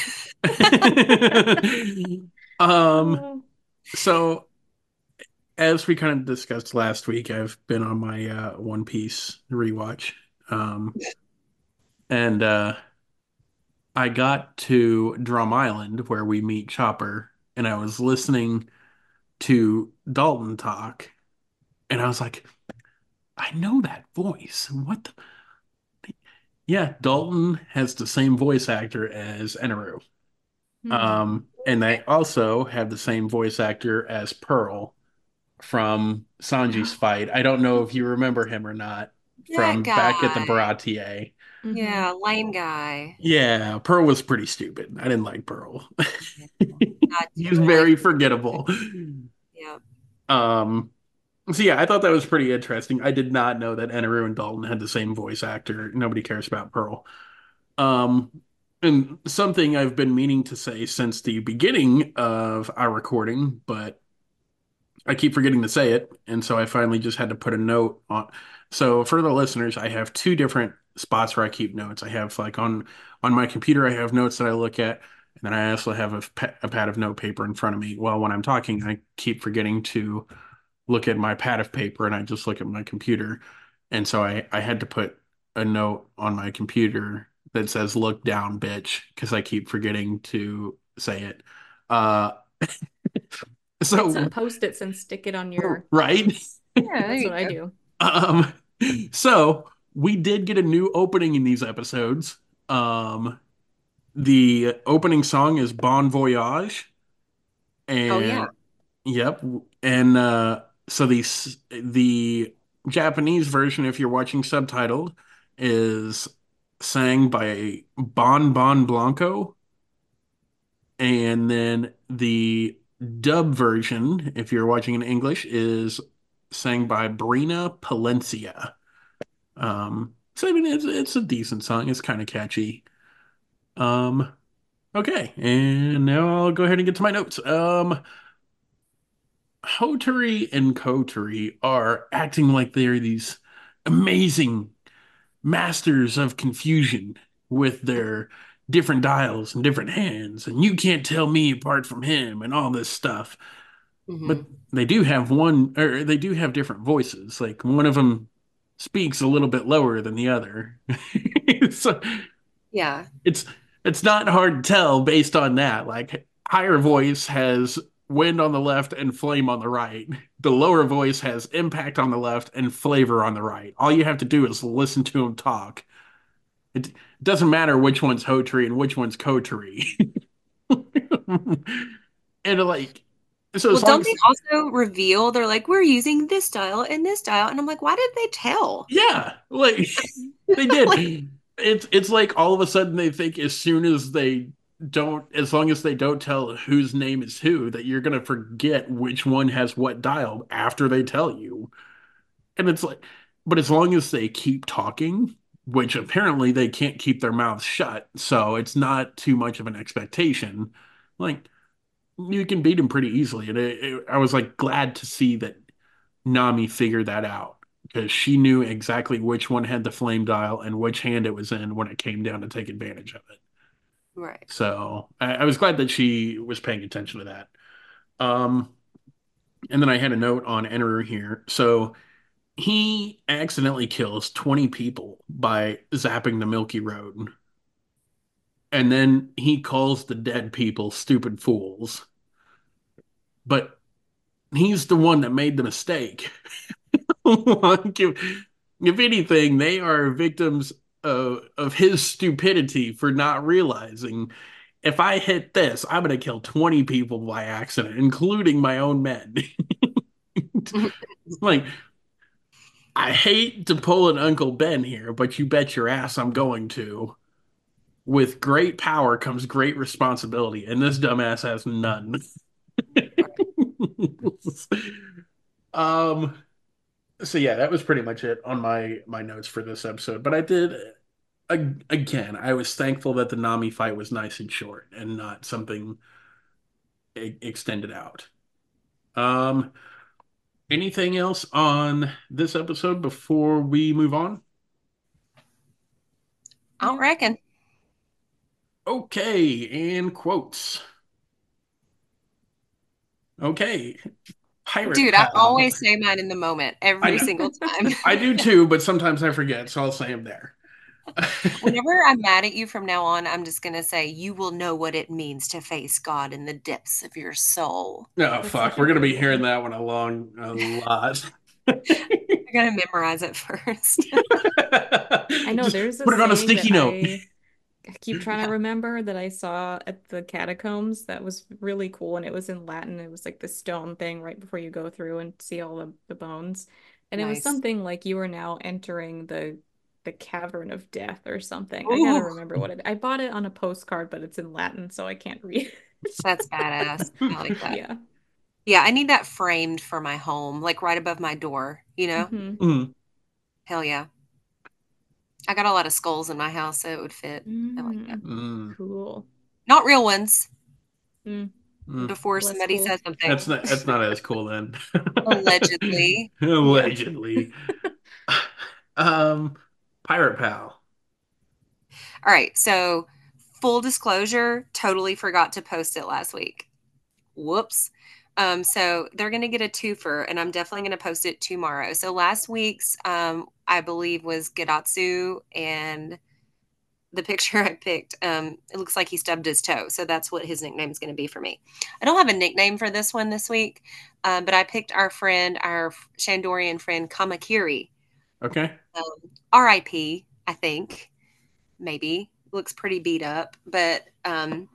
Speaker 1: Um,
Speaker 3: Oh.
Speaker 1: so as we kind of discussed last week, I've been on my uh One Piece rewatch. Um, and uh I got to Drum Island where we meet Chopper, and I was listening to Dalton talk, and I was like, I know that voice. What the? Yeah, Dalton has the same voice actor as Eneru.
Speaker 3: Hmm.
Speaker 1: Um, and they also have the same voice actor as Pearl from Sanji's fight. I don't know if you remember him or not
Speaker 2: That
Speaker 1: from back at the
Speaker 2: guy.
Speaker 1: Baratier.
Speaker 3: Hmm.
Speaker 2: Yeah, lame guy.
Speaker 1: Yeah, Pearl was pretty stupid. I didn't like Pearl.
Speaker 2: Yeah, I
Speaker 1: He's
Speaker 2: generally
Speaker 1: very forgettable.
Speaker 2: yeah.
Speaker 1: Um, so yeah, I thought that was pretty interesting. I did not know that Eneru and Dalton had the same voice actor. Nobody cares about Pearl. Um, and something I've been meaning to say since the beginning of our recording, but I keep forgetting to say it, and so I finally just had to put a note on. So for the listeners, I have two different spots where I keep notes. I have like on on my computer, I have notes that I look at, and then I also have a, pa- a pad of note paper in front of me. Well, when I'm talking, I keep forgetting to look at my pad of paper, and I just look at my computer, and so I I had to put a note on my computer that says "Look down, bitch," because I keep forgetting to say it. Uh,
Speaker 3: Get some
Speaker 1: so
Speaker 3: post-its and stick it on your.
Speaker 1: right.
Speaker 2: Yeah, there
Speaker 3: That's
Speaker 2: you
Speaker 3: what I
Speaker 2: go.
Speaker 3: do.
Speaker 1: Um, so we did get a new opening in these episodes. Um, the opening song is Bon Voyage,
Speaker 2: Oh yeah.
Speaker 1: and yep, and uh, so the the Japanese version, if you're watching subtitled, is sang by Bon Bon Blanco, and then the dub version, if you're watching in English, is sang by Brina Palencia. Um, so I mean, it's it's a decent song. It's kind of catchy. Um, okay, and now I'll go ahead and get to my notes. Um, Hotari and Kotari are acting like they're these amazing masters of confusion with their different dials and different hands, and you can't tell me apart from him and all this stuff. But
Speaker 2: Hmm.
Speaker 1: they do have one, or they do have different voices. Like one of them speaks a little bit lower than the other. So
Speaker 2: Yeah.
Speaker 1: it's it's not hard to tell based on that. Like higher voice has wind on the left and flame on the right. The lower voice has impact on the left and flavor on the right. All you have to do is listen to him talk. It doesn't matter which one's Hotri and which one's Kotri. And like, so
Speaker 2: Well,
Speaker 1: as long
Speaker 2: don't they
Speaker 1: as,
Speaker 2: also reveal they're like, we're using this style and this style? And I'm like, why did they tell?
Speaker 1: yeah, like they
Speaker 2: Like,
Speaker 1: did. It's it's like all of a sudden they think as soon as they don't, as long as they don't tell whose name is who, that you're gonna forget which one has what dial after they tell you. And it's like, but as long as they keep talking, which apparently they can't keep their mouths shut, so it's not too much of an expectation. Like you can beat him pretty easily, and it, it, I was like glad to see that Nami figured that out because she knew exactly which one had the flame dial and which hand it was in when it came down to take advantage of it.
Speaker 2: right.
Speaker 1: So I, I was glad that she was paying attention to that. Um, and then I had a note on Enru here. So he accidentally kills twenty people by zapping the Milky Road. And then he calls the dead people stupid fools. But he's the one that made the mistake. Like, if, if anything, they are victims of, of his stupidity for not realizing if I hit this, I'm going to kill twenty people by accident, including my own men. Like, I hate to pull an Uncle Ben here, but you bet your ass I'm going to. With great power comes great responsibility, and this dumbass has none. Um, so yeah, that was pretty much it on my my notes for this episode. But I did again, I was thankful that the Nami fight was nice and short and not something e- extended out. Um, anything else on this episode before we move on?
Speaker 2: I don't
Speaker 3: Nope.
Speaker 2: reckon.
Speaker 1: Okay, and quotes. Okay, Pirate
Speaker 2: Dude, I
Speaker 1: Pal.
Speaker 2: always say mine in the moment
Speaker 1: I
Speaker 2: every
Speaker 1: know.
Speaker 2: single time.
Speaker 1: I do too, but sometimes I forget, so I'll say them there.
Speaker 2: Whenever I'm mad at you from now on, I'm just going to say, you will know what it means to face God in the depths of your soul.
Speaker 1: No,
Speaker 3: That's
Speaker 1: fuck.
Speaker 3: such a
Speaker 1: We're gonna
Speaker 3: good
Speaker 1: be hearing
Speaker 3: one.
Speaker 1: that one a long, a lot.
Speaker 2: I got to memorize it first.
Speaker 3: I know
Speaker 1: Just
Speaker 3: there's a
Speaker 1: put it on a
Speaker 3: saying
Speaker 1: sticky
Speaker 3: that
Speaker 1: note.
Speaker 3: I I keep trying to
Speaker 2: Yeah,
Speaker 3: remember that I saw at the catacombs that was really cool and it was in Latin. It was like the stone thing right before you go through and see all the, the bones. And it was
Speaker 2: nice.
Speaker 3: something like you are now entering the the cavern of death or something. I gotta
Speaker 2: Ooh,
Speaker 3: remember what it I bought it on a postcard, but it's in Latin, so I can't read
Speaker 2: that's badass. I like
Speaker 3: it.
Speaker 2: that.
Speaker 3: Yeah.
Speaker 2: Yeah, I need that framed for my home, like right above my door, you know?
Speaker 3: Hmm.
Speaker 1: Mm,
Speaker 2: Hell yeah. I got a lot of skulls in my house, so it would fit. I like that.
Speaker 3: Mm.
Speaker 1: mm,
Speaker 3: Cool.
Speaker 2: Not real ones,
Speaker 3: Mm.
Speaker 1: mm.
Speaker 2: before
Speaker 3: Less
Speaker 2: somebody
Speaker 3: cool.
Speaker 2: says something.
Speaker 1: That's not that's not as cool then.
Speaker 2: Allegedly.
Speaker 3: Yeah.
Speaker 1: Allegedly. Um, Pirate Pal.
Speaker 2: All right, so full disclosure, totally forgot to post it last week. Whoops. Um, so they're going to get a twofer, and I'm definitely going to post it tomorrow. So last week's, um, I believe, was Gedatsu, and the picture I picked, um, it looks like he stubbed his toe. So that's what his nickname is going to be for me. I don't have a nickname for this one this week, um, but I picked our friend, our Shandorian friend, Kamakiri.
Speaker 1: Okay.
Speaker 2: Um, R I P, I think, maybe. Looks pretty beat up, but um,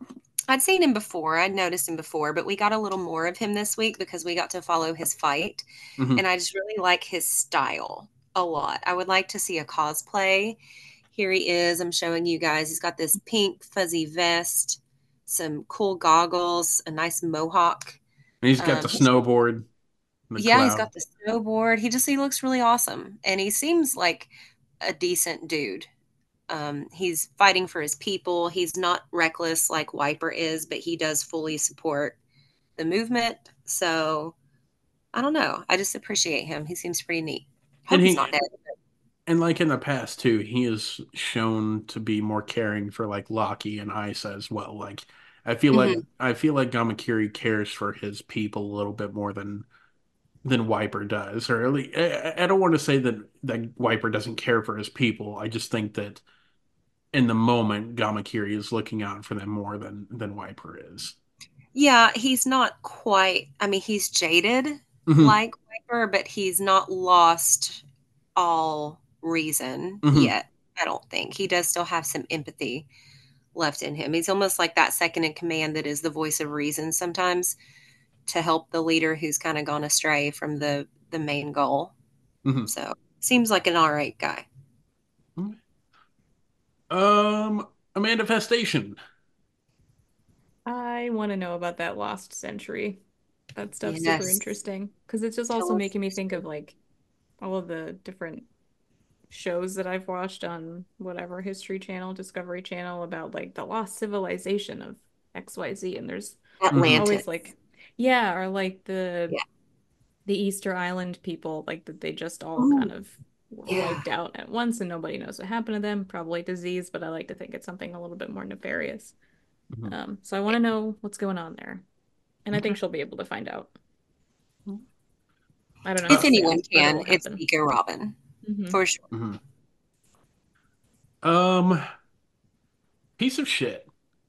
Speaker 2: I'd seen him before. I'd noticed him before, but we got a little more of him this week because we got to follow his fight. And
Speaker 1: Hmm.
Speaker 2: I just really like his style a lot. I would like to see a cosplay. Here he is. I'm showing you guys. He's got this pink fuzzy vest, some cool goggles, a nice mohawk.
Speaker 1: And he's got
Speaker 2: Um,
Speaker 1: the snowboard, the
Speaker 2: yeah, he's
Speaker 1: cloud.
Speaker 2: got the snowboard. He just he looks really awesome, and he seems like a decent dude. Um, he's fighting for his people. He's not reckless like Wiper is, but he does fully support the movement. So I don't know. I just appreciate him. He seems pretty neat.
Speaker 1: And
Speaker 2: Hope he's not
Speaker 1: he
Speaker 2: dead.
Speaker 1: and like in the past too, he is shown to be more caring for like Loki and Isa as well. Like I feel like
Speaker 2: Hmm.
Speaker 1: I feel like Gamakiri cares for his people a little bit more than than Wiper does. Or at least, I, I don't want to say that that Wiper doesn't care for his people. I just think that in the moment, Gamakiri is looking out for them more than than Wiper is.
Speaker 2: Yeah, he's not quite. I mean, he's jaded
Speaker 1: Hmm.
Speaker 2: like Wiper, but he's not lost all reason
Speaker 1: Hmm.
Speaker 2: yet. I don't think he does still have some empathy left in him. He's almost like that second in command that is the voice of reason sometimes to help the leader who's kind of gone astray from the the main goal.
Speaker 1: Hmm.
Speaker 2: So seems like an all right guy.
Speaker 1: Um, a manifestation.
Speaker 3: I want to know about that lost century. That stuff's super
Speaker 2: Yes,
Speaker 3: interesting because it's just also
Speaker 2: tell us.
Speaker 3: making me think of like all of the different shows that I've watched on whatever History Channel, Discovery Channel about like the lost civilization of X Y Z. And there's
Speaker 1: Hmm.
Speaker 2: Atlantis.
Speaker 3: always like, yeah, or like the
Speaker 2: Yeah.
Speaker 3: the Easter Island people, like that they just all kind
Speaker 2: Ooh,
Speaker 3: of were
Speaker 2: yeah.
Speaker 3: wiped out at once and nobody knows what happened to them. Probably disease, but I like to think it's something a little bit more nefarious.
Speaker 1: Hmm.
Speaker 3: Um, so I want to know what's going on there. And I think
Speaker 1: Okay.
Speaker 3: she'll be able to find out. I don't know
Speaker 2: If
Speaker 3: how
Speaker 1: Uh,
Speaker 2: anyone
Speaker 3: soon, but
Speaker 2: can,
Speaker 3: it'll
Speaker 2: it's
Speaker 3: happen.
Speaker 2: Nico Robin
Speaker 3: Hmm.
Speaker 2: for sure.
Speaker 1: mhm. Um, piece of shit.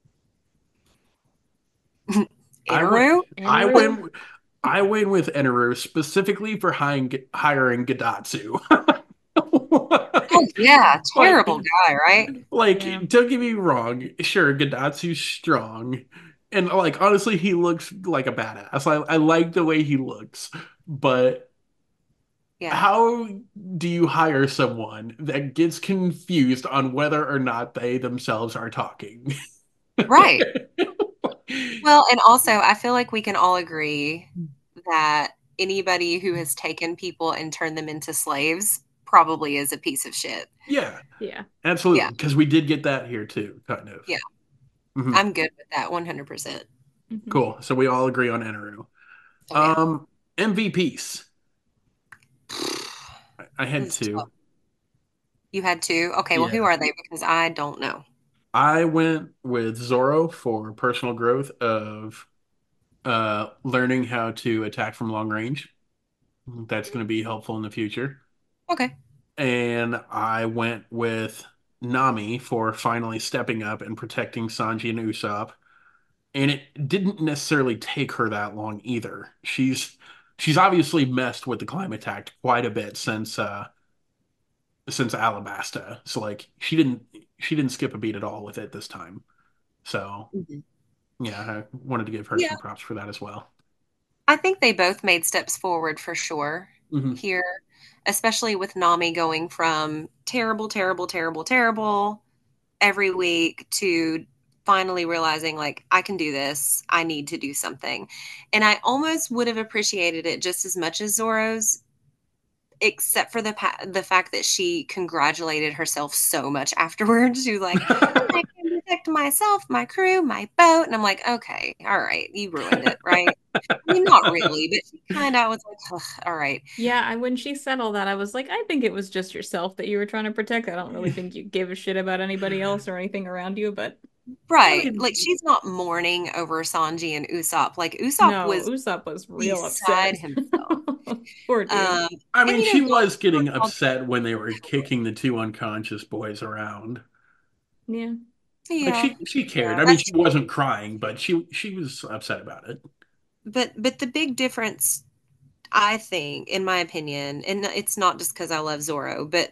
Speaker 1: I went,
Speaker 2: Inaru?
Speaker 1: I
Speaker 3: Anaru?
Speaker 1: went, I went with Eneru specifically for hiring, hiring Gadatsu.
Speaker 2: Oh yeah,
Speaker 1: Like,
Speaker 2: terrible guy, right?
Speaker 3: Yeah.
Speaker 1: like, don't get me wrong. Sure, Gadatsu's strong, and like, honestly, he looks like a badass. I, I like the way he looks, but
Speaker 2: Yeah.
Speaker 1: how do you hire someone that gets confused on whether or not they themselves are talking?
Speaker 2: Right. Well, and also I feel like we can all agree that anybody who has taken people and turned them into slaves probably is a piece of shit.
Speaker 1: Yeah,
Speaker 3: Yeah.
Speaker 2: Yeah.
Speaker 1: absolutely. Because we did get that here too, kind of.
Speaker 2: Yeah.
Speaker 1: Hmm.
Speaker 2: I'm good with that one hundred percent.
Speaker 3: Hmm.
Speaker 1: Cool. So we all agree on Eneru.
Speaker 2: Oh yeah.
Speaker 1: Um, M V Ps. I, I had
Speaker 2: This is tough.
Speaker 1: two.
Speaker 2: You had two? Okay, well who
Speaker 1: Yeah.
Speaker 2: are they? Because I don't know.
Speaker 1: I went with Zoro for personal growth of uh learning how to attack from long range. That's going to be helpful in the future.
Speaker 2: Okay.
Speaker 1: And I went with Nami for finally stepping up and protecting Sanji and Usopp. And it didn't necessarily take her that long either. She's she's obviously messed with the climate act quite a bit since uh since Alabasta. So like she didn't she didn't skip a beat at all with it this time. So
Speaker 2: Mhm.
Speaker 1: yeah, I wanted to give her
Speaker 2: Yeah.
Speaker 1: some props for that as well.
Speaker 2: I think they both made steps forward for sure
Speaker 1: Hmm.
Speaker 2: here, especially with Nami going from terrible, terrible, terrible, terrible every week to finally realizing, like, I can do this. I need to do something. And I almost would have appreciated it just as much as Zoro's, except for the pa- the fact that she congratulated herself so much afterwards. She was like, I can protect myself, my crew, my boat. And I'm like, okay, all right, you ruined it, right? I mean, not really, but she kind of was like, "Ugh, all right,
Speaker 3: Yeah, I when she said all that, I was like, I think it was just yourself that you were trying to protect. I don't really think you gave a shit about anybody else or anything around you, but I
Speaker 2: right."
Speaker 3: mean,
Speaker 2: Like she's not mourning over Sanji and Usopp. Like Usopp
Speaker 3: no,
Speaker 2: was
Speaker 3: Usopp was real
Speaker 2: beside
Speaker 3: upset.
Speaker 2: himself.
Speaker 3: Poor dude.
Speaker 2: Um,
Speaker 1: I
Speaker 2: and
Speaker 1: mean,
Speaker 2: you know,
Speaker 1: she was
Speaker 2: Don
Speaker 1: getting
Speaker 2: called
Speaker 1: upset when they were kicking the two unconscious boys around.
Speaker 3: Yeah.
Speaker 1: Like
Speaker 2: yeah,
Speaker 1: she she cared.
Speaker 2: yeah,
Speaker 1: I mean,
Speaker 2: that's
Speaker 1: she
Speaker 2: true.
Speaker 1: wasn't crying, but she she was upset about it.
Speaker 2: But but the big difference, I think, in my opinion, and it's not just because I love Zorro, but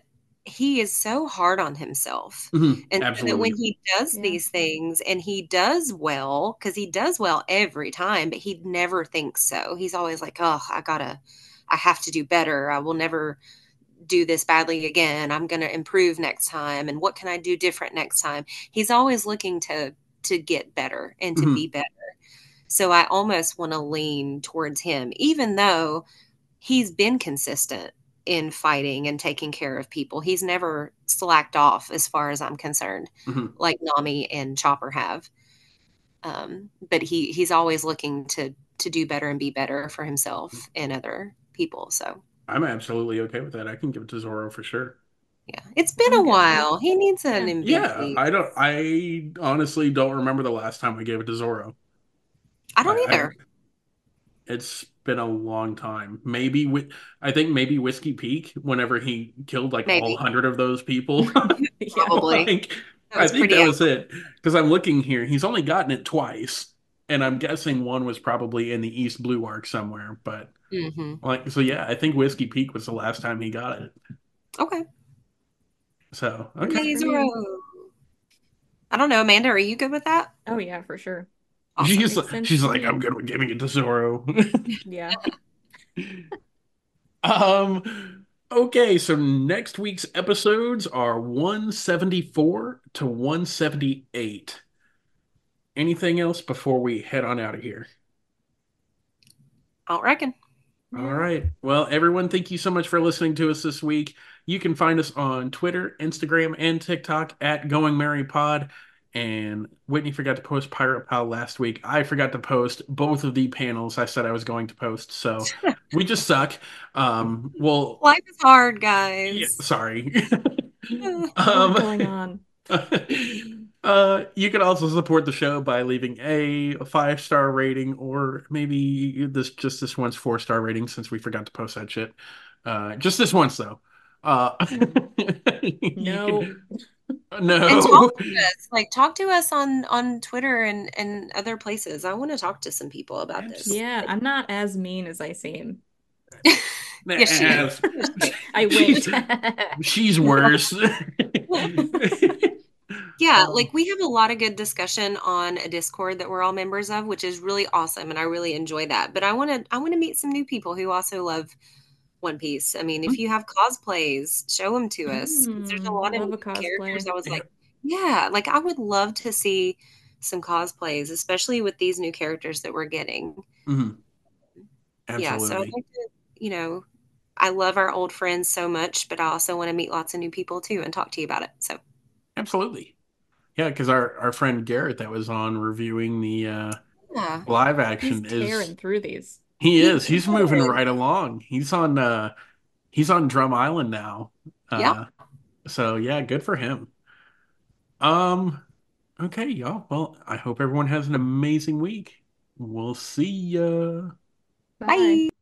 Speaker 2: he is so hard on himself.
Speaker 1: Mhm.
Speaker 2: And so that when
Speaker 1: Absolutely.
Speaker 2: he does
Speaker 3: Yeah.
Speaker 2: these things and he does well, because he does well every time, but he never thinks so. He's always like, oh, I gotta, I have to do better. I will never do this badly again. I'm going to improve next time. And what can I do different next time? He's always looking to to get better and to be
Speaker 1: Mhm.
Speaker 2: better. So I almost want to lean towards him, even though he's been consistent in fighting and taking care of people. He's never slacked off as far as I'm concerned,
Speaker 1: Mhm.
Speaker 2: like Nami and Chopper have. Um, but he he's always looking to to do better and be better for himself and other people. So
Speaker 1: I'm absolutely okay with that. I can give it to Zoro for sure.
Speaker 2: yeah, it's been
Speaker 3: I'm
Speaker 2: a
Speaker 3: good with it.
Speaker 2: while. He needs an
Speaker 3: Yeah.
Speaker 1: Yeah,
Speaker 2: M V P.
Speaker 1: I don't. I honestly don't remember the last time I gave it to Zoro.
Speaker 2: I
Speaker 1: I,
Speaker 2: don't
Speaker 1: I
Speaker 2: either.
Speaker 1: It's been a long time. Maybe with I think maybe Whiskey Peak whenever he killed like all
Speaker 2: Maybe.
Speaker 1: hundred of those people.
Speaker 3: Yeah.
Speaker 2: Probably.
Speaker 1: Like
Speaker 2: That
Speaker 1: I
Speaker 2: was
Speaker 1: think
Speaker 2: pretty
Speaker 1: that was
Speaker 2: accurate.
Speaker 1: it. Because I'm looking here, he's only gotten it twice, and I'm guessing one was probably in the East Blue Arc somewhere. But
Speaker 2: Hmm.
Speaker 1: like, so yeah, I think Whiskey Peak was the last time he got it.
Speaker 2: Okay.
Speaker 1: So okay,
Speaker 3: Works
Speaker 2: Yay,
Speaker 3: for
Speaker 2: Zero.
Speaker 3: me.
Speaker 2: I don't know, Amanda, are you good with that?
Speaker 3: Oh yeah, for sure.
Speaker 2: Awesome.
Speaker 1: she's
Speaker 3: Makes sense
Speaker 1: she's
Speaker 3: to
Speaker 1: like, I'm
Speaker 3: me.
Speaker 1: good with giving it to Zoro.
Speaker 3: Yeah.
Speaker 1: Um, okay, so next week's episodes are one seventy-four to one seventy-eight. Anything else before we head on out of here?
Speaker 2: I don't reckon.
Speaker 1: All
Speaker 3: No.
Speaker 1: right. Well, everyone, thank you so much for listening to us this week. You can find us on Twitter, Instagram, and TikTok at Going Merry Pod. And Whitney forgot to post Pirate Pal last week. I forgot to post both of the panels I said I was going to post. So we just suck. Um, well,
Speaker 2: Life is hard,
Speaker 1: yeah,
Speaker 2: guys.
Speaker 1: sorry.
Speaker 3: A lot
Speaker 1: Um,
Speaker 3: going on.
Speaker 1: uh, you can also support the show by leaving a five star rating, or maybe this just this one's four star rating since we forgot to post that shit. Uh, just this once though. Uh, you
Speaker 3: No.
Speaker 1: can
Speaker 2: And talk
Speaker 1: no.
Speaker 2: to us. Like talk to us on on Twitter and and other places. I want to talk to some people about this.
Speaker 3: Yeah, I'm not as mean as I seem.
Speaker 2: Yes, she is.
Speaker 1: As
Speaker 2: Yes, she
Speaker 3: I
Speaker 1: she's
Speaker 3: wish.
Speaker 1: she's worse.
Speaker 2: is. Yeah,
Speaker 1: Um,
Speaker 2: like we have a lot of good discussion on a Discord that we're all members of, which is really awesome, and I really enjoy that. But I want to I want to meet some new people who also love One Piece. I mean, if you have cosplays, show them to us because there's a
Speaker 3: Mm,
Speaker 2: lot of
Speaker 3: love
Speaker 2: new
Speaker 3: a
Speaker 2: characters.
Speaker 3: cosplay.
Speaker 2: I was
Speaker 1: yeah.
Speaker 2: like, yeah, like I would love to see some cosplays, especially with these new characters that we're getting.
Speaker 1: Mhm.
Speaker 2: Yeah, so I'd
Speaker 1: Absolutely.
Speaker 2: like to, you know, I love our old friends so much, but I also want to meet lots of new people too and talk to you about it. So,
Speaker 1: Absolutely. Yeah, because our, our friend Garrett that was on reviewing the uh,
Speaker 2: yeah,
Speaker 1: live
Speaker 3: He's
Speaker 1: action is
Speaker 3: tearing through these.
Speaker 1: he
Speaker 2: he
Speaker 1: is he's moving
Speaker 2: is.
Speaker 1: right along. He's on uh he's on Drum Island now.
Speaker 2: Yep.
Speaker 1: Uh, so yeah, good for him. Um, okay, y'all. Well, I hope everyone has an amazing week. We'll see ya.
Speaker 3: Bye.
Speaker 2: Bye.